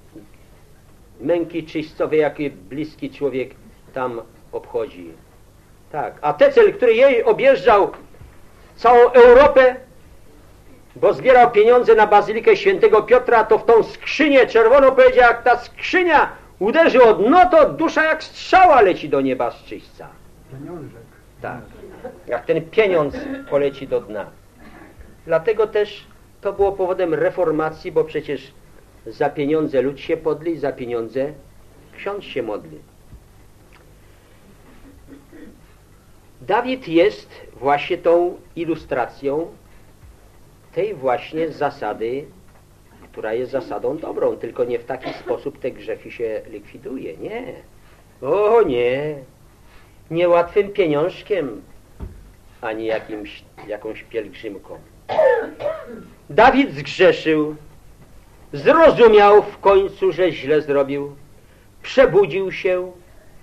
męki czyśćcowe, jakie bliski człowiek tam obchodzi. Tak, a Tecel, który jej objeżdżał całą Europę, bo zbierał pieniądze na Bazylikę Świętego Piotra, to w tą skrzynię czerwoną powiedział, jak ta skrzynia uderzy od dno, to dusza jak strzała leci do nieba z czyśćca. Pieniążek. Tak, jak ten pieniądz poleci do dna. Dlatego też to było powodem reformacji, bo przecież Za pieniądze lud się podli, za pieniądze ksiądz się modli. Dawid jest właśnie tą ilustracją tej właśnie zasady, która jest zasadą dobrą, tylko nie w taki sposób te grzechy się likwiduje. Nie. O nie. Nie łatwym pieniążkiem, ani jakimś, jakąś pielgrzymką. Dawid zgrzeszył, zrozumiał w końcu, że źle zrobił, przebudził się,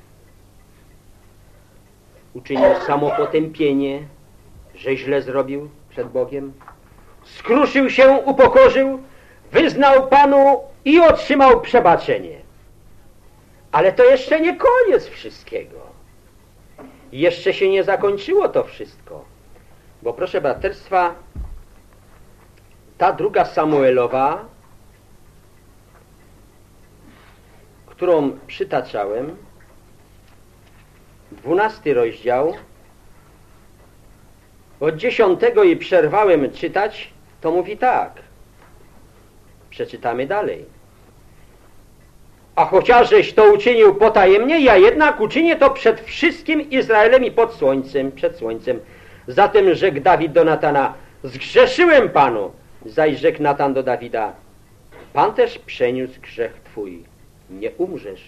uczynił samopotępienie, że źle zrobił przed Bogiem, skruszył się, upokorzył, wyznał Panu i otrzymał przebaczenie. Ale to jeszcze nie koniec wszystkiego. Jeszcze się nie zakończyło to wszystko. Bo proszę braterstwa, ta druga Samuelowa, którą przytaczałem, dwunasty rozdział, od dziesiątego i przerwałem czytać, to mówi tak. Przeczytamy dalej. A chociażeś to uczynił potajemnie, ja jednak uczynię to przed wszystkim Izraelem i pod słońcem, przed słońcem. Zatem rzekł Dawid do Natana, zgrzeszyłem Panu. Zaś rzekł Natan do Dawida, Pan też przeniósł grzech twój, nie umrzesz.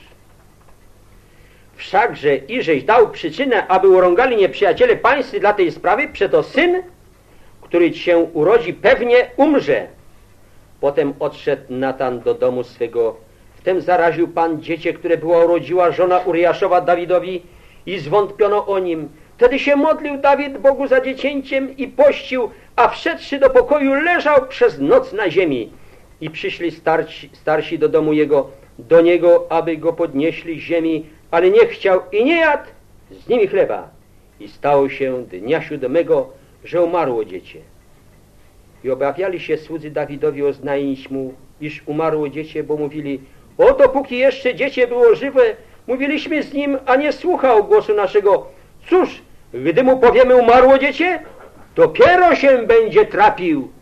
Wszakże iżeś dał przyczynę, aby urągali nieprzyjaciele pańscy dla tej sprawy, przeto syn, który ci się urodzi, pewnie umrze. Potem odszedł Natan do domu swego. Wtem zaraził Pan dziecię, które była urodziła żona Uriaszowa Dawidowi i zwątpiono o nim. Wtedy się modlił Dawid Bogu za dziecięciem i pościł, a wszedłszy do pokoju leżał przez noc na ziemi. I przyszli starsi, starsi do domu jego, do niego, aby go podnieśli z ziemi, ale nie chciał i nie jadł z nimi chleba. I stało się dnia siódmego, że umarło dziecię. I obawiali się słudzy Dawidowi oznajmić mu, iż umarło dziecię, bo mówili, oto póki jeszcze dziecię było żywe, mówiliśmy z nim, a nie słuchał głosu naszego. Cóż, gdy mu powiemy umarło dziecię, dopiero się będzie trapił.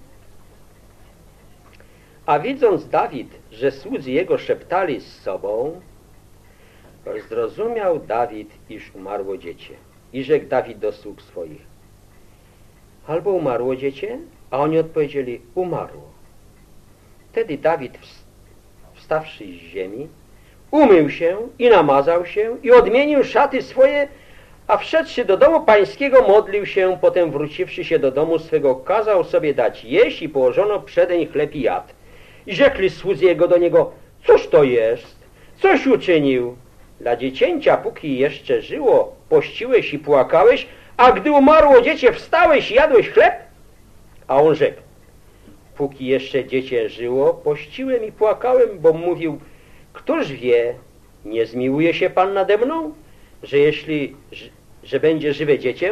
A widząc Dawid, że słudzy jego szeptali z sobą, zrozumiał Dawid, iż umarło dziecię. I rzekł Dawid do sług swoich, albo umarło dziecię? A oni odpowiedzieli, umarło. Wtedy Dawid, wstawszy z ziemi, umył się i namazał się i odmienił szaty swoje, a wszedłszy do domu pańskiego modlił się, potem wróciwszy się do domu swego, kazał sobie dać jeść i położono przedeń chleb i jadł. I rzekli słudzy jego do niego, cóż to jest? Coś uczynił? Dla dziecięcia, póki jeszcze żyło, pościłeś i płakałeś, a gdy umarło dziecię, wstałeś i jadłeś chleb? A on rzekł, póki jeszcze dziecię żyło, pościłem i płakałem, bo mówił, któż wie, nie zmiłuje się Pan nade mną, że jeśli, że będzie żywe dziecię?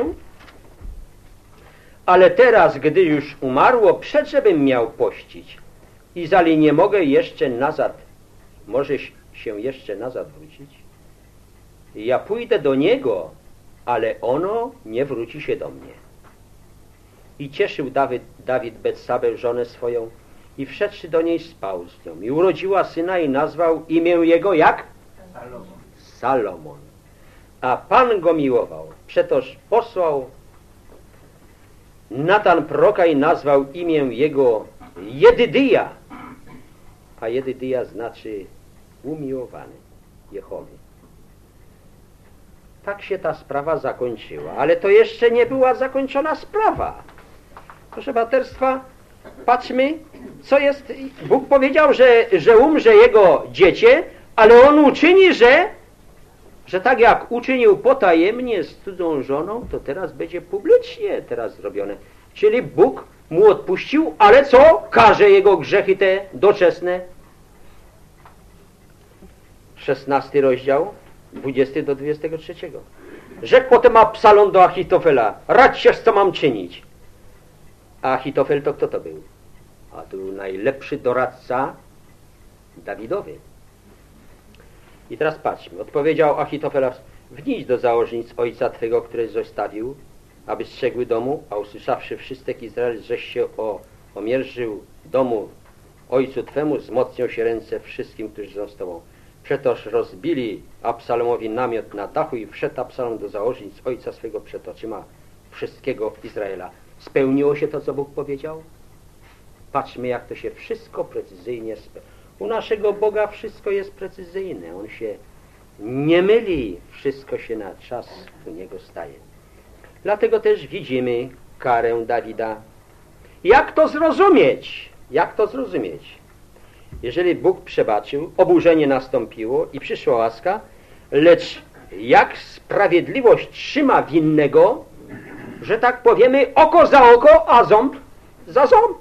Ale teraz, gdy już umarło, przedżebym miał pościć. I zali nie mogę jeszcze nazad, może się jeszcze nazad wrócić? Ja pójdę do niego, ale ono nie wróci się do mnie. I cieszył Dawid, Dawid Betsabę, żonę swoją, i wszedłszy do niej spał z nią. I urodziła syna i nazwał imię jego jak? Salomon. Salomon. A Pan go miłował. Przetoż posłał Natan proroka i nazwał imię jego Jedydyja. A Jedydyja znaczy umiłowany Jehowy. Tak się ta sprawa zakończyła. Ale to jeszcze nie była zakończona sprawa. Proszę braterstwa, patrzmy, co jest. Bóg powiedział, że, że umrze jego dziecię, ale on uczyni, że, że tak jak uczynił potajemnie z cudzą żoną, to teraz będzie publicznie teraz zrobione. Czyli Bóg mu odpuścił, ale co? Karze jego grzechy te doczesne. szesnasty rozdział, dwudziesty do dwudziestego trzeciego. Rzekł potem Absalom do Achitofela, radź się, co mam czynić. A Achitofel to kto to był? A to był najlepszy doradca Dawidowy. I teraz patrzmy. Odpowiedział Achitofela, wnieś do założnic ojca twego, który zostawił, aby strzegły domu, a usłyszawszy wszystek Izrael, żeś się o, omierzył domu ojcu Twemu wzmocnią się ręce wszystkim, którzy są z Tobą. Przetoż rozbili Absalomowi namiot na dachu i wszedł Absalom do założnic ojca swego przed oczyma wszystkiego Izraela. Spełniło się to, co Bóg powiedział? Patrzmy, jak to się wszystko precyzyjnie spełnia. U naszego Boga wszystko jest precyzyjne. On się nie myli. Wszystko się na czas u Niego staje. Dlatego też widzimy karę Dawida. Jak to zrozumieć? Jak to zrozumieć? Jeżeli Bóg przebaczył, oburzenie nastąpiło i przyszła łaska, lecz jak sprawiedliwość trzyma winnego, że tak powiemy, oko za oko, a ząb za ząb.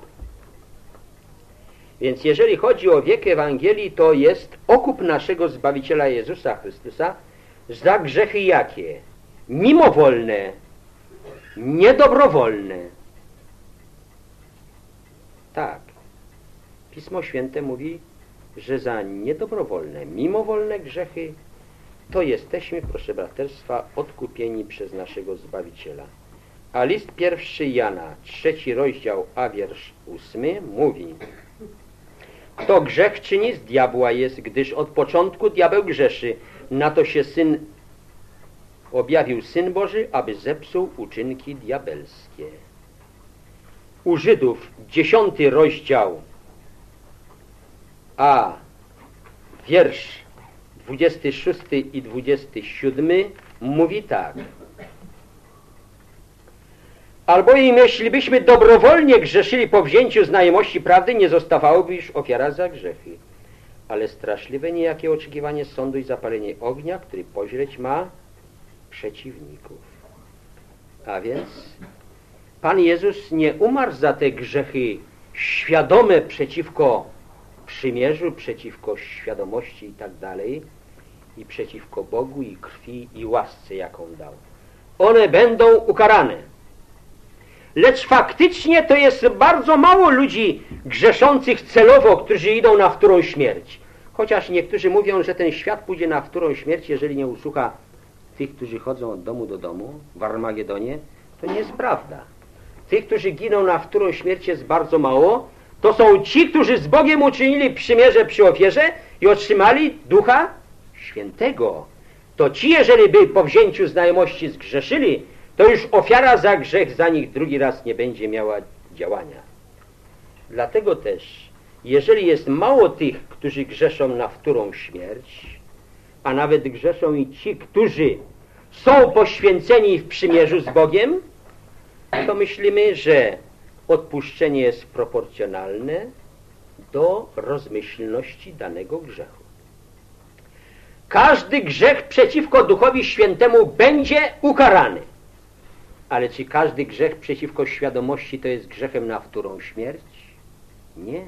Więc jeżeli chodzi o wiek Ewangelii, to jest okup naszego Zbawiciela Jezusa Chrystusa za grzechy jakie? Mimowolne, niedobrowolne. Tak. Pismo Święte mówi, że za niedobrowolne, mimowolne grzechy to jesteśmy, proszę braterstwa, odkupieni przez naszego Zbawiciela. A list pierwszy Jana, trzeci rozdział, a wiersz ósmy mówi: kto grzech czyni, z diabła jest, gdyż od początku diabeł grzeszy. Na to się Syn objawił, Syn Boży, aby zepsuł uczynki diabelskie. U Żydów dziesiąty rozdział, a wiersz dwudziesty szósty i dwudziesty siódmy mówi tak: albowiem jeśli byśmy dobrowolnie grzeszyli po wzięciu znajomości prawdy, nie zostawałoby już ofiara za grzechy. Ale straszliwe niejakie oczekiwanie sądu i zapalenie ognia, który poźreć ma przeciwników. A więc Pan Jezus nie umarł za te grzechy świadome przeciwko przymierzu, przeciwko świadomości i tak dalej, i przeciwko Bogu, i krwi, i łasce, jaką dał. One będą ukarane. Lecz faktycznie to jest bardzo mało ludzi grzeszących celowo, którzy idą na wtórą śmierć. Chociaż niektórzy mówią, że ten świat pójdzie na wtórą śmierć, jeżeli nie usłucha tych, którzy chodzą od domu do domu w Armagedonie. To nie jest prawda. Tych, którzy giną na wtórą śmierć, jest bardzo mało. To są ci, którzy z Bogiem uczynili przymierze przy ofierze i otrzymali Ducha Świętego. To ci, jeżeli by po wzięciu znajomości zgrzeszyli, to już ofiara za grzech za nich drugi raz nie będzie miała działania. Dlatego też, jeżeli jest mało tych, którzy grzeszą na wtórą śmierć, a nawet grzeszą i ci, którzy są poświęceni w przymierzu z Bogiem, to myślimy, że odpuszczenie jest proporcjonalne do rozmyślności danego grzechu. Każdy grzech przeciwko Duchowi Świętemu będzie ukarany. Ale czy każdy grzech przeciwko świadomości to jest grzechem na wtórą śmierć? Nie.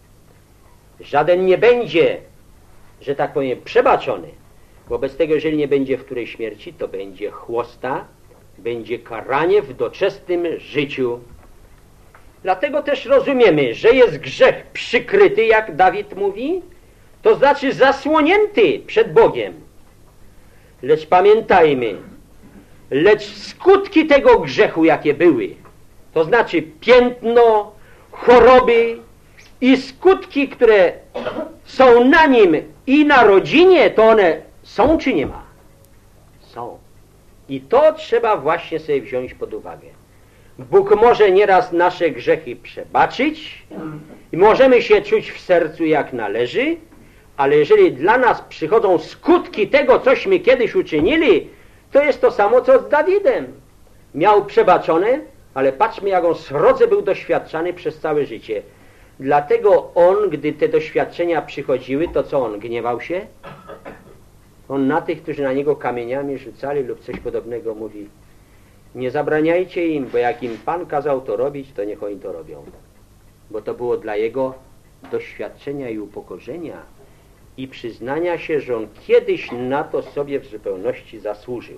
Żaden nie będzie, że tak powiem, przebaczony. Wobec tego, jeżeli nie będzie wtórej śmierci, to będzie chłosta, będzie karanie w doczesnym życiu. Dlatego też rozumiemy, że jest grzech przykryty, jak Dawid mówi, to znaczy zasłonięty przed Bogiem. Lecz pamiętajmy, lecz skutki tego grzechu, jakie były, to znaczy piętno, choroby i skutki, które są na nim i na rodzinie, to one są czy nie ma? Są. I to trzeba właśnie sobie wziąć pod uwagę. Bóg może nieraz nasze grzechy przebaczyć i możemy się czuć w sercu jak należy, ale jeżeli dla nas przychodzą skutki tego, cośmy kiedyś uczynili, to jest to samo, co z Dawidem. Miał przebaczone, ale patrzmy, jak on srodze był doświadczany przez całe życie. Dlatego on, gdy te doświadczenia przychodziły, to co on? Gniewał się? On na tych, którzy na niego kamieniami rzucali lub coś podobnego, mówi: nie zabraniajcie im, bo jak im Pan kazał to robić, to niech oni to robią. Bo to było dla jego doświadczenia i upokorzenia i przyznania się, że on kiedyś na to sobie w zupełności zasłużył.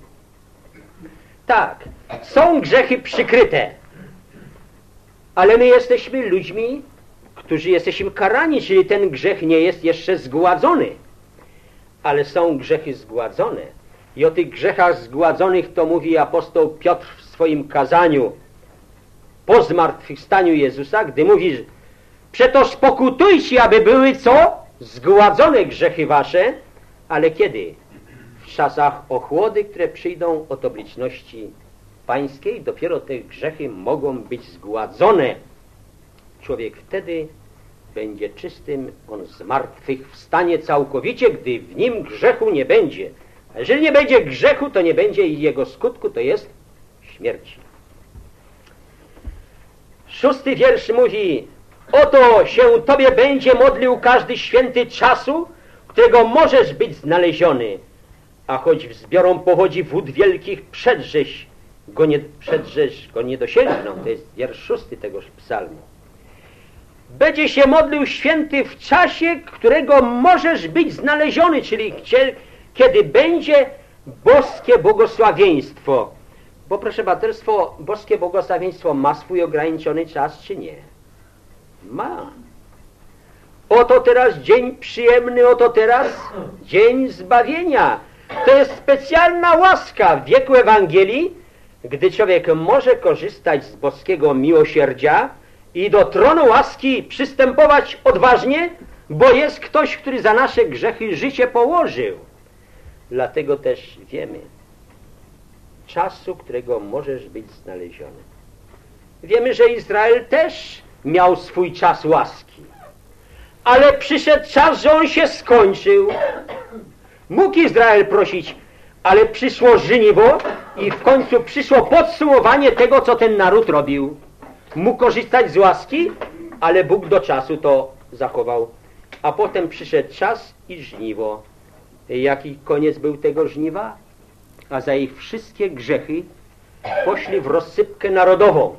Tak, są grzechy przykryte, ale my jesteśmy ludźmi, którzy jesteśmy karani, czyli ten grzech nie jest jeszcze zgładzony. Ale są grzechy zgładzone. I o tych grzechach zgładzonych to mówi apostoł Piotr w swoim kazaniu po zmartwychwstaniu Jezusa, gdy mówi: Przeto spokutujcie, aby były co? Zgładzone grzechy wasze, ale kiedy? W czasach ochłody, które przyjdą od oblicności pańskiej, dopiero te grzechy mogą być zgładzone. Człowiek wtedy będzie czystym, on z martwych wstanie całkowicie, gdy w nim grzechu nie będzie. A jeżeli nie będzie grzechu, to nie będzie i jego skutku, to jest śmierci. Szósty wiersz mówi: oto się Tobie będzie modlił każdy święty czasu, którego możesz być znaleziony, a choć zbiorą powodzi wód wielkich, przedrześ go nie, przedrześ go nie dosięgną. To jest wiersz szósty tegoż psalmu. Będzie się modlił święty w czasie, którego możesz być znaleziony, czyli gdzie, kiedy będzie boskie błogosławieństwo. Bo proszę braterstwo, boskie błogosławieństwo ma swój ograniczony czas, czy nie? Ma. Oto teraz dzień przyjemny, oto teraz dzień zbawienia. To jest specjalna łaska w wieku Ewangelii, gdy człowiek może korzystać z boskiego miłosierdzia i do tronu łaski przystępować odważnie, bo jest ktoś, który za nasze grzechy życie położył. Dlatego też wiemy czasu, którego możesz być znaleziony. Wiemy, że Izrael też miał swój czas łaski, ale przyszedł czas, że on się skończył. Mógł Izrael prosić, ale przyszło żniwo i w końcu przyszło podsumowanie tego, co ten naród robił. Mógł korzystać z łaski, ale Bóg do czasu to zachował. A potem przyszedł czas i żniwo. Jaki koniec był tego żniwa? A za ich wszystkie grzechy poszli w rozsypkę narodową.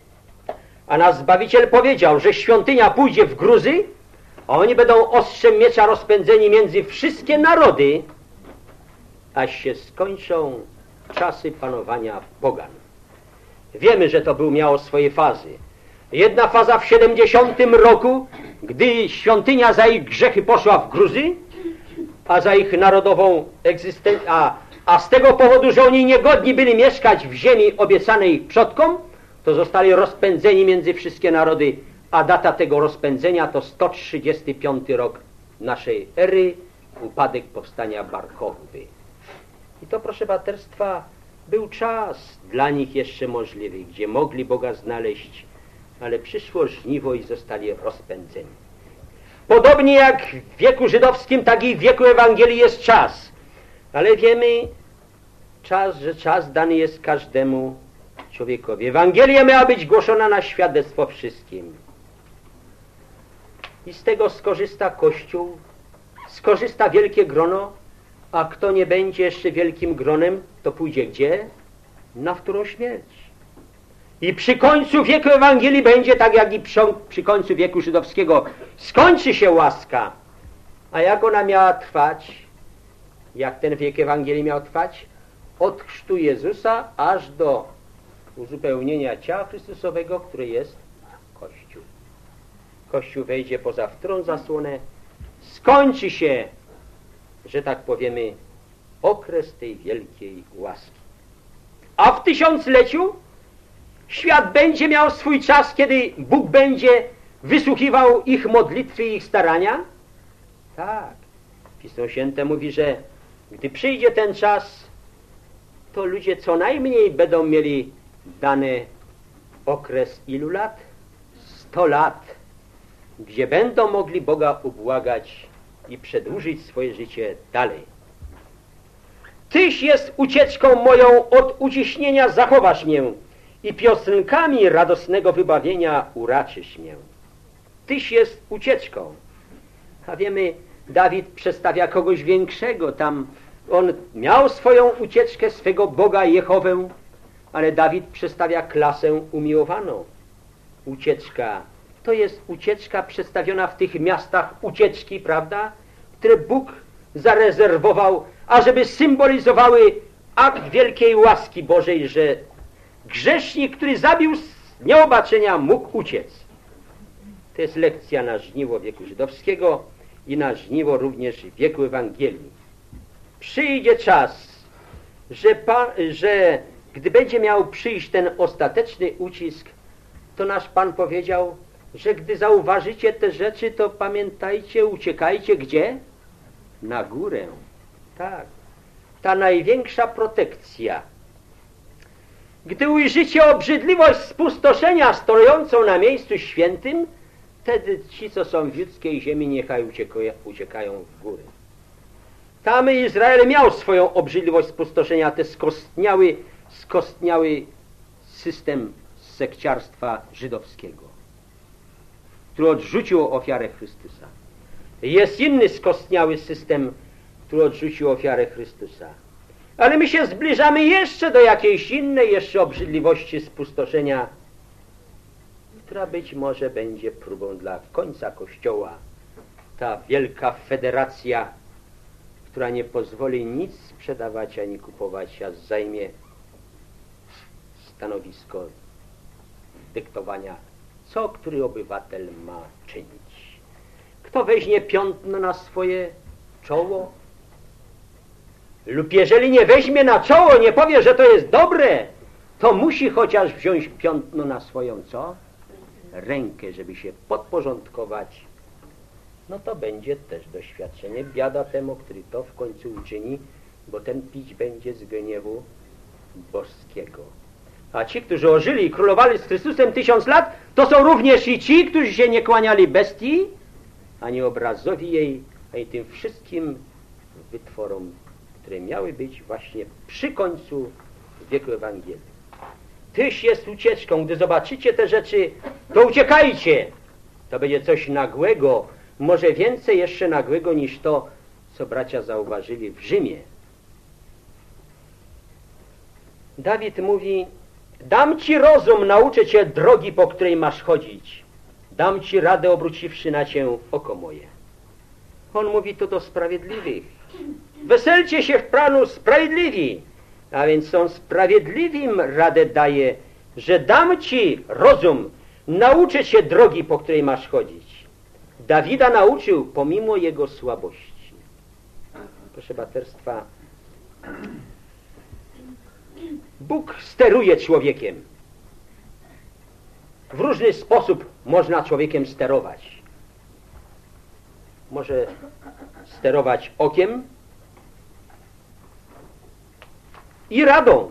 A nasz Zbawiciel powiedział, że świątynia pójdzie w gruzy, a oni będą ostrzem miecza rozpędzeni między wszystkie narody, aż się skończą czasy panowania pogan. Wiemy, że to był, miało swoje fazy. Jedna faza w siedemdziesiątym roku, gdy świątynia za ich grzechy poszła w gruzy, a za ich narodową egzystencję, a, a z tego powodu, że oni niegodni byli mieszkać w ziemi obiecanej ich przodkom, to zostali rozpędzeni między wszystkie narody, a data tego rozpędzenia to sto trzydziesty piąty rok naszej ery, upadek powstania Bar Kochby. I to, proszę braterstwa, był czas dla nich jeszcze możliwy, gdzie mogli Boga znaleźć, ale przyszło żniwo i zostali rozpędzeni. Podobnie jak w wieku żydowskim, tak i w wieku Ewangelii jest czas. Ale wiemy, czas, że czas dany jest każdemu człowiekowi. Ewangelia miała być głoszona na świadectwo wszystkim. I z tego skorzysta Kościół, skorzysta wielkie grono, a kto nie będzie jeszcze wielkim gronem, to pójdzie gdzie? Na wtórną śmierć. I przy końcu wieku Ewangelii będzie tak, jak i przy, przy końcu wieku żydowskiego. Skończy się łaska. A jak ona miała trwać? Jak ten wiek Ewangelii miał trwać? Od chrztu Jezusa aż do uzupełnienia ciała Chrystusowego, który jest Kościół. Kościół wejdzie poza wtórną zasłonę. Skończy się, że tak powiemy, okres tej wielkiej łaski. A w tysiącleciu świat będzie miał swój czas, kiedy Bóg będzie wysłuchiwał ich modlitwy i ich starania? Tak. Pismo Święte mówi, że gdy przyjdzie ten czas, to ludzie co najmniej będą mieli dany okres ilu lat? Sto lat, gdzie będą mogli Boga ubłagać i przedłużyć swoje życie dalej. Tyś jest ucieczką moją, od uciśnienia zachowasz mię i piosenkami radosnego wybawienia uraczysz mię. Tyś jest ucieczką. A wiemy, Dawid przedstawia kogoś większego. Tam on miał swoją ucieczkę, swego Boga Jehowę, ale Dawid przedstawia klasę umiłowaną. Ucieczka. To jest ucieczka przedstawiona w tych miastach ucieczki, prawda? Które Bóg zarezerwował, ażeby symbolizowały akt wielkiej łaski Bożej, że grzesznik, który zabił z nieobaczenia, mógł uciec. To jest lekcja na żniwo wieku żydowskiego i na żniwo również w wieku Ewangelii. Przyjdzie czas, że, Pan, że gdy będzie miał przyjść ten ostateczny ucisk, to nasz Pan powiedział, że gdy zauważycie te rzeczy, to pamiętajcie, uciekajcie gdzie? Na górę. Tak. Ta największa protekcja. Gdy ujrzycie obrzydliwość spustoszenia stojącą na miejscu świętym, wtedy ci, co są w judzkiej ziemi, niechaj uciekają, uciekają w góry. Tam Izrael miał swoją obrzydliwość spustoszenia, te skostniały, skostniały system sekciarstwa żydowskiego, który odrzucił ofiarę Chrystusa. Jest inny skostniały system, który odrzucił ofiarę Chrystusa. Ale my się zbliżamy jeszcze do jakiejś innej jeszcze obrzydliwości spustoszenia, która być może będzie próbą dla końca Kościoła. Ta wielka federacja, która nie pozwoli nic sprzedawać ani kupować, a zajmie stanowisko dyktowania, co który obywatel ma czynić. Kto weźmie piętno na swoje czoło, lub jeżeli nie weźmie na czoło, nie powie, że to jest dobre, to musi chociaż wziąć piętno na swoją co? Rękę, żeby się podporządkować. No to będzie też doświadczenie. Biada temu, który to w końcu uczyni, bo ten pić będzie z gniewu boskiego. A ci, którzy ożyli i królowali z Chrystusem tysiąc lat, to są również i ci, którzy się nie kłaniali bestii, ani obrazowi jej, ani tym wszystkim wytworom, które miały być właśnie przy końcu wieku Ewangelii. Tyś jest ucieczką. Gdy zobaczycie te rzeczy, to uciekajcie. To będzie coś nagłego, może więcej jeszcze nagłego niż to, co bracia zauważyli w Rzymie. Dawid mówi: dam ci rozum, nauczę cię drogi, po której masz chodzić. Dam ci radę, obróciwszy na cię oko moje. On mówi to do sprawiedliwych. Weselcie się w Panu sprawiedliwi. A więc są sprawiedliwym radę daje, że dam ci rozum, nauczę cię drogi, po której masz chodzić. Dawida nauczył pomimo jego słabości. Proszę braterstwa, Bóg steruje człowiekiem. W różny sposób można człowiekiem sterować. Może sterować okiem i radą.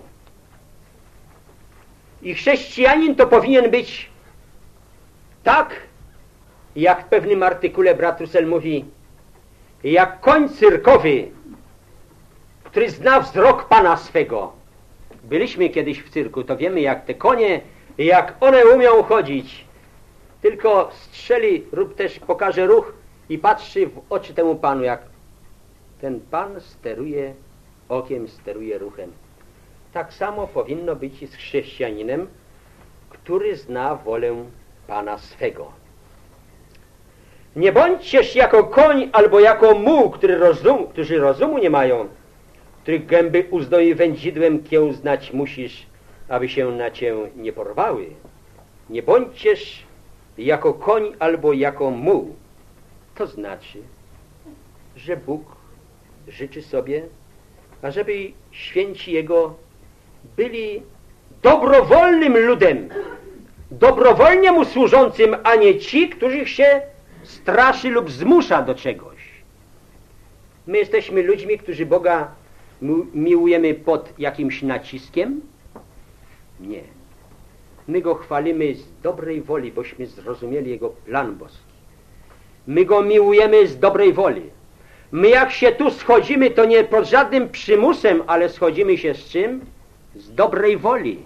I chrześcijanin to powinien być tak, jak w pewnym artykule brat Russell mówi, jak koń cyrkowy, który zna wzrok Pana swego. Byliśmy kiedyś w cyrku, to wiemy, jak te konie, jak one umią chodzić. Tylko strzeli lub też pokaże ruch i patrzy w oczy temu Panu, jak ten Pan steruje okiem, steruje ruchem. Tak samo powinno być i z chrześcijaninem, który zna wolę Pana swego. Nie bądźcież jako koń albo jako muł, który rozum, którzy rozumu nie mają, których gęby uzdoi i wędzidłem kiełznać musisz, aby się na cię nie porwały. Nie bądźcież jako koń albo jako muł. To znaczy, że Bóg życzy sobie, ażeby święci Jego byli dobrowolnym ludem, dobrowolnie Mu służącym, a nie ci, których się straszy lub zmusza do czegoś. My jesteśmy ludźmi, którzy Boga miłujemy pod jakimś naciskiem? Nie. My Go chwalimy z dobrej woli, bośmy zrozumieli Jego plan boski. My Go miłujemy z dobrej woli. My jak się tu schodzimy, to nie pod żadnym przymusem, ale schodzimy się z czym? Z dobrej woli.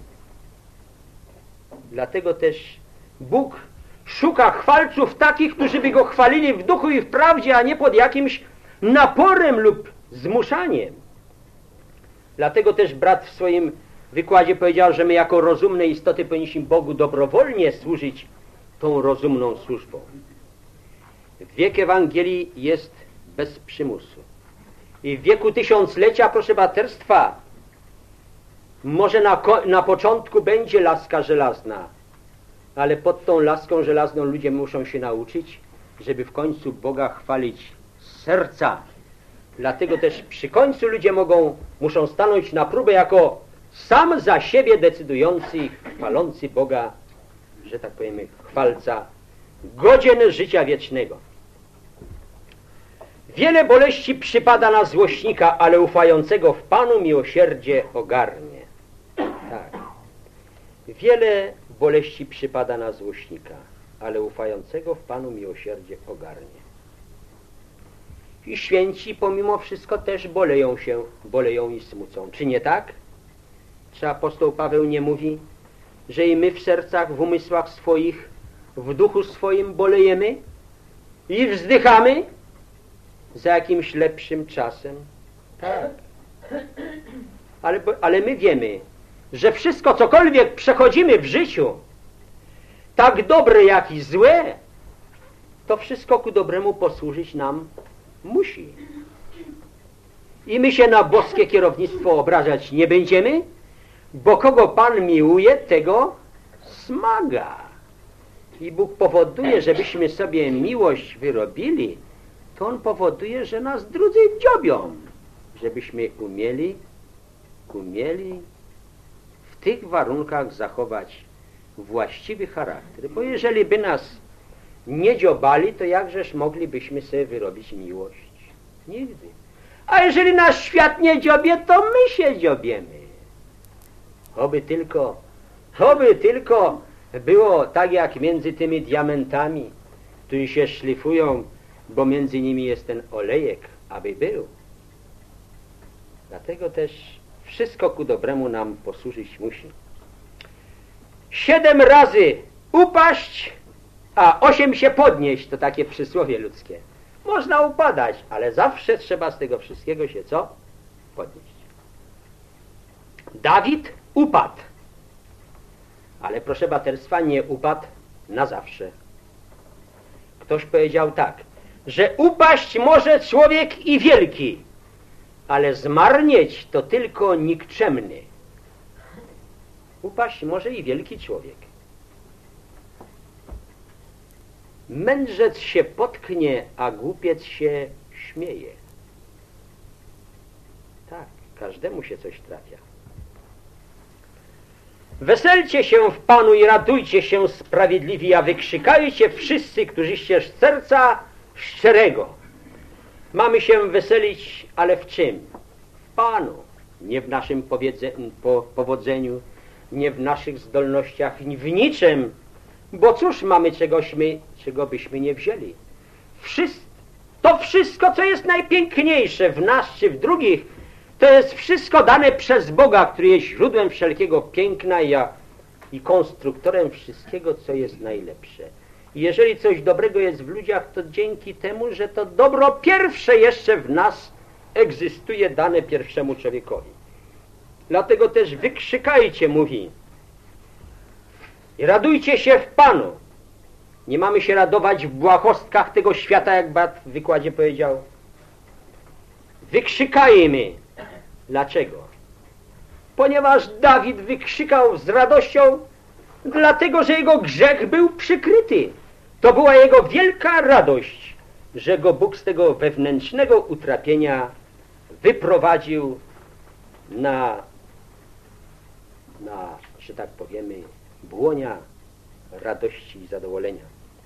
Dlatego też Bóg szuka chwalców takich, którzy by Go chwalili w duchu i w prawdzie, a nie pod jakimś naporem lub zmuszaniem. Dlatego też brat w swoim wykładzie powiedział, że my jako rozumne istoty powinniśmy Bogu dobrowolnie służyć tą rozumną służbą. Wiek Ewangelii jest bez przymusu. I w wieku tysiąclecia, proszę braterstwa, może na, na początku będzie laska żelazna, ale pod tą laską żelazną ludzie muszą się nauczyć, żeby w końcu Boga chwalić z serca. Dlatego też przy końcu ludzie mogą, muszą stanąć na próbę jako sam za siebie decydujący i chwalący Boga, że tak powiemy, chwalca, godzien życia wiecznego. Wiele boleści przypada na złośnika, ale ufającego w Panu miłosierdzie ogarnie. Tak. Wiele boleści przypada na złośnika, ale ufającego w Panu miłosierdzie ogarnie. I święci pomimo wszystko też boleją się, boleją i smucą. Czy nie tak? Czy apostoł Paweł nie mówi, że i my w sercach, w umysłach swoich, w duchu swoim bolejemy i wzdychamy za jakimś lepszym czasem? Tak. Ale, ale my wiemy, że wszystko, cokolwiek przechodzimy w życiu, tak dobre jak i złe, to wszystko ku dobremu posłużyć nam musi. I my się na boskie kierownictwo obrażać nie będziemy, bo kogo Pan miłuje, tego smaga. I Bóg powoduje, żebyśmy sobie miłość wyrobili, to On powoduje, że nas drudzy dziobią, żebyśmy umieli, umieli w tych warunkach zachować właściwy charakter. Bo jeżeli by nas nie dziobali, to jakżeż moglibyśmy sobie wyrobić miłość? Nigdy. A jeżeli nas świat nie dziobie, to my się dziobiemy. Oby tylko, oby tylko było tak jak między tymi diamentami, którzy się szlifują, bo między nimi jest ten olejek, aby był. Dlatego też wszystko ku dobremu nam posłużyć musi. Siedem razy upaść, a osiem się podnieść, to takie przysłowie ludzkie. Można upadać, ale zawsze trzeba z tego wszystkiego się co? Podnieść. Dawid upadł, ale proszę braterstwa, nie upadł na zawsze. Ktoś powiedział tak, że upaść może człowiek i wielki, ale zmarnieć to tylko nikczemny. Upaść może i wielki człowiek. Mędrzec się potknie, a głupiec się śmieje. Tak, każdemu się coś trafia. Weselcie się w Panu i radujcie się sprawiedliwi, a wykrzykajcie wszyscy, którzyście z serca szczerego. Mamy się weselić, ale w czym? W Panu. Nie w naszym po powodzeniu, nie w naszych zdolnościach, w niczym. Bo cóż mamy, czegośmy, czego byśmy nie wzięli? Wszystko, to wszystko, co jest najpiękniejsze w nas czy w drugich, to jest wszystko dane przez Boga, który jest źródłem wszelkiego piękna i, i konstruktorem wszystkiego, co jest najlepsze. I jeżeli coś dobrego jest w ludziach, to dzięki temu, że to dobro pierwsze jeszcze w nas egzystuje, dane pierwszemu człowiekowi. Dlatego też wykrzykajcie, mówi, i radujcie się w Panu. Nie mamy się radować w błahostkach tego świata, jak brat w wykładzie powiedział. Wykrzykajmy. Dlaczego? Ponieważ Dawid wykrzykał z radością, dlatego, że jego grzech był przykryty. To była jego wielka radość, że go Bóg z tego wewnętrznego utrapienia wyprowadził na, na, że tak powiemy, błonia radości i zadowolenia.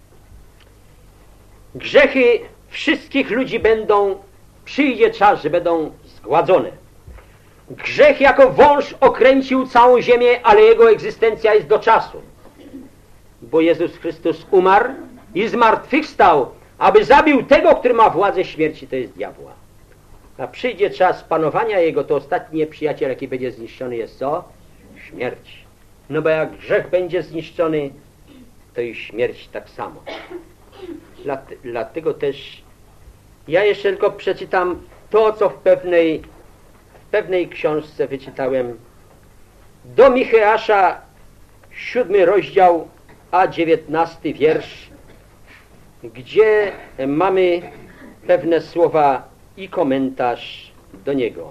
Grzechy wszystkich ludzi będą, przyjdzie czas, że będą zgładzone. Grzech jako wąż okręcił całą ziemię, ale jego egzystencja jest do czasu. Bo Jezus Chrystus umarł i zmartwychwstał, aby zabił tego, który ma władzę śmierci, to jest diabła. A przyjdzie czas panowania jego, to ostatni nieprzyjaciel, jaki będzie zniszczony, jest co? Śmierć. No bo jak grzech będzie zniszczony, to i śmierć tak samo. Dlatego też ja jeszcze tylko przeczytam to, co w pewnej, w pewnej książce wyczytałem. Do Micheasza, siódmy rozdział, a dziewiętnasty wiersz, gdzie mamy pewne słowa i komentarz do niego.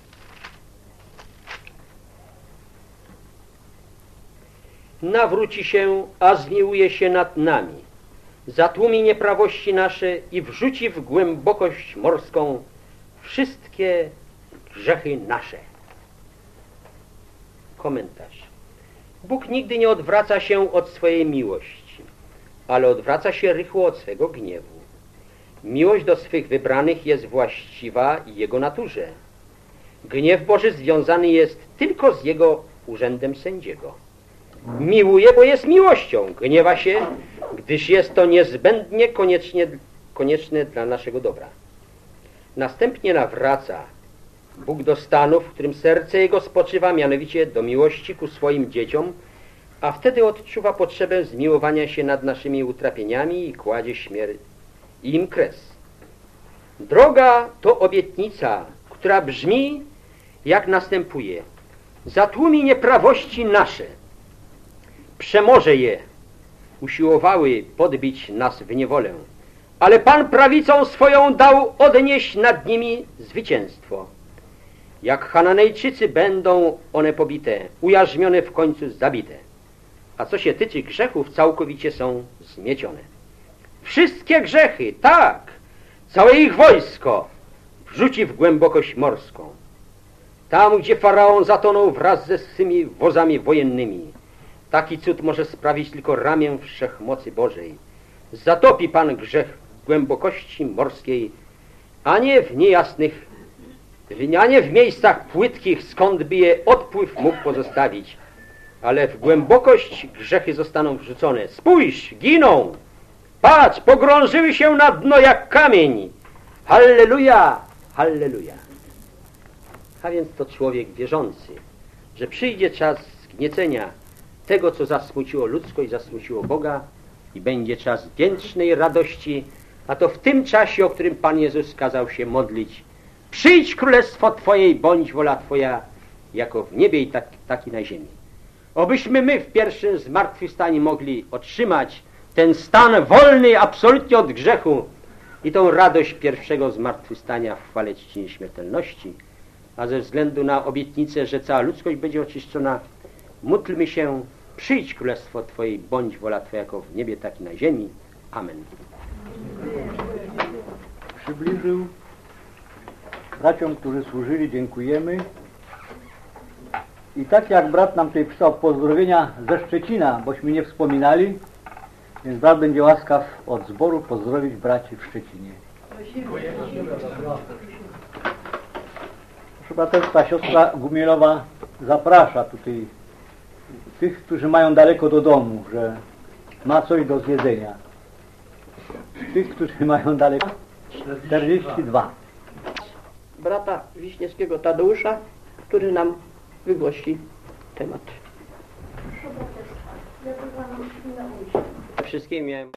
Nawróci się, a zmiłuje się nad nami, zatłumi nieprawości nasze i wrzuci w głębokość morską wszystkie grzechy nasze. Komentarz. Bóg nigdy nie odwraca się od swojej miłości. ale odwraca się rychło od swego gniewu. Miłość do swych wybranych jest właściwa Jego naturze. Gniew Boży związany jest tylko z Jego urzędem sędziego. Miłuje, bo jest miłością. Gniewa się, gdyż jest to niezbędnie koniecznie, konieczne dla naszego dobra. Następnie nawraca Bóg do stanu, w którym serce Jego spoczywa, mianowicie do miłości ku swoim dzieciom, a wtedy odczuwa potrzebę zmiłowania się nad naszymi utrapieniami i kładzie śmierć im kres. Droga to obietnica, która brzmi jak następuje. Zatłumi nieprawości nasze, przemoże je, usiłowały podbić nas w niewolę, ale Pan prawicą swoją dał odnieść nad nimi zwycięstwo. Jak Hananejczycy będą one pobite, ujarzmione, w końcu zabite. A co się tyczy grzechów, całkowicie są zmiecione. Wszystkie grzechy, tak, całe ich wojsko wrzuci w głębokość morską. Tam, gdzie Faraon zatonął wraz ze swymi wozami wojennymi. Taki cud może sprawić tylko ramię wszechmocy Bożej. Zatopi Pan grzech w głębokości morskiej, a nie w niejasnych, a nie w miejscach płytkich, skąd by je odpływ mógł pozostawić. Ale w głębokość grzechy zostaną wrzucone. Spójrz, giną! Patrz, pogrążyły się na dno jak kamień. Halleluja! Halleluja! A więc to człowiek wierzący, że przyjdzie czas zgniecenia tego, co zasmuciło ludzkość, zasmuciło Boga i będzie czas wiecznej radości, a to w tym czasie, o którym Pan Jezus kazał się modlić. Przyjdź królestwo Twoje i bądź wola Twoja, jako w niebie i tak, tak i na ziemi. Obyśmy my w pierwszym zmartwychwstaniu mogli otrzymać ten stan wolny absolutnie od grzechu i tą radość pierwszego zmartwychwstania w chwale czci nieśmiertelności, a ze względu na obietnicę, że cała ludzkość będzie oczyszczona, módlmy się, przyjdź królestwo Twoje i bądź wola Twoja jako w niebie, tak i na ziemi. Amen. Przybliżył braciom, którzy służyli, dziękujemy. I tak jak brat nam tutaj pisał pozdrowienia ze Szczecina, bośmy nie wspominali, więc brat będzie łaskaw od zboru pozdrowić braci w Szczecinie. Proszę braterstwa, siostra Gumielowa zaprasza tutaj tych, którzy mają daleko do domu, że ma coś do zjedzenia. Tych, którzy mają daleko, czterdzieści dwa. Brata Wiśniewskiego Tadeusza, który nam wygłosi temat. Wszystkim miałem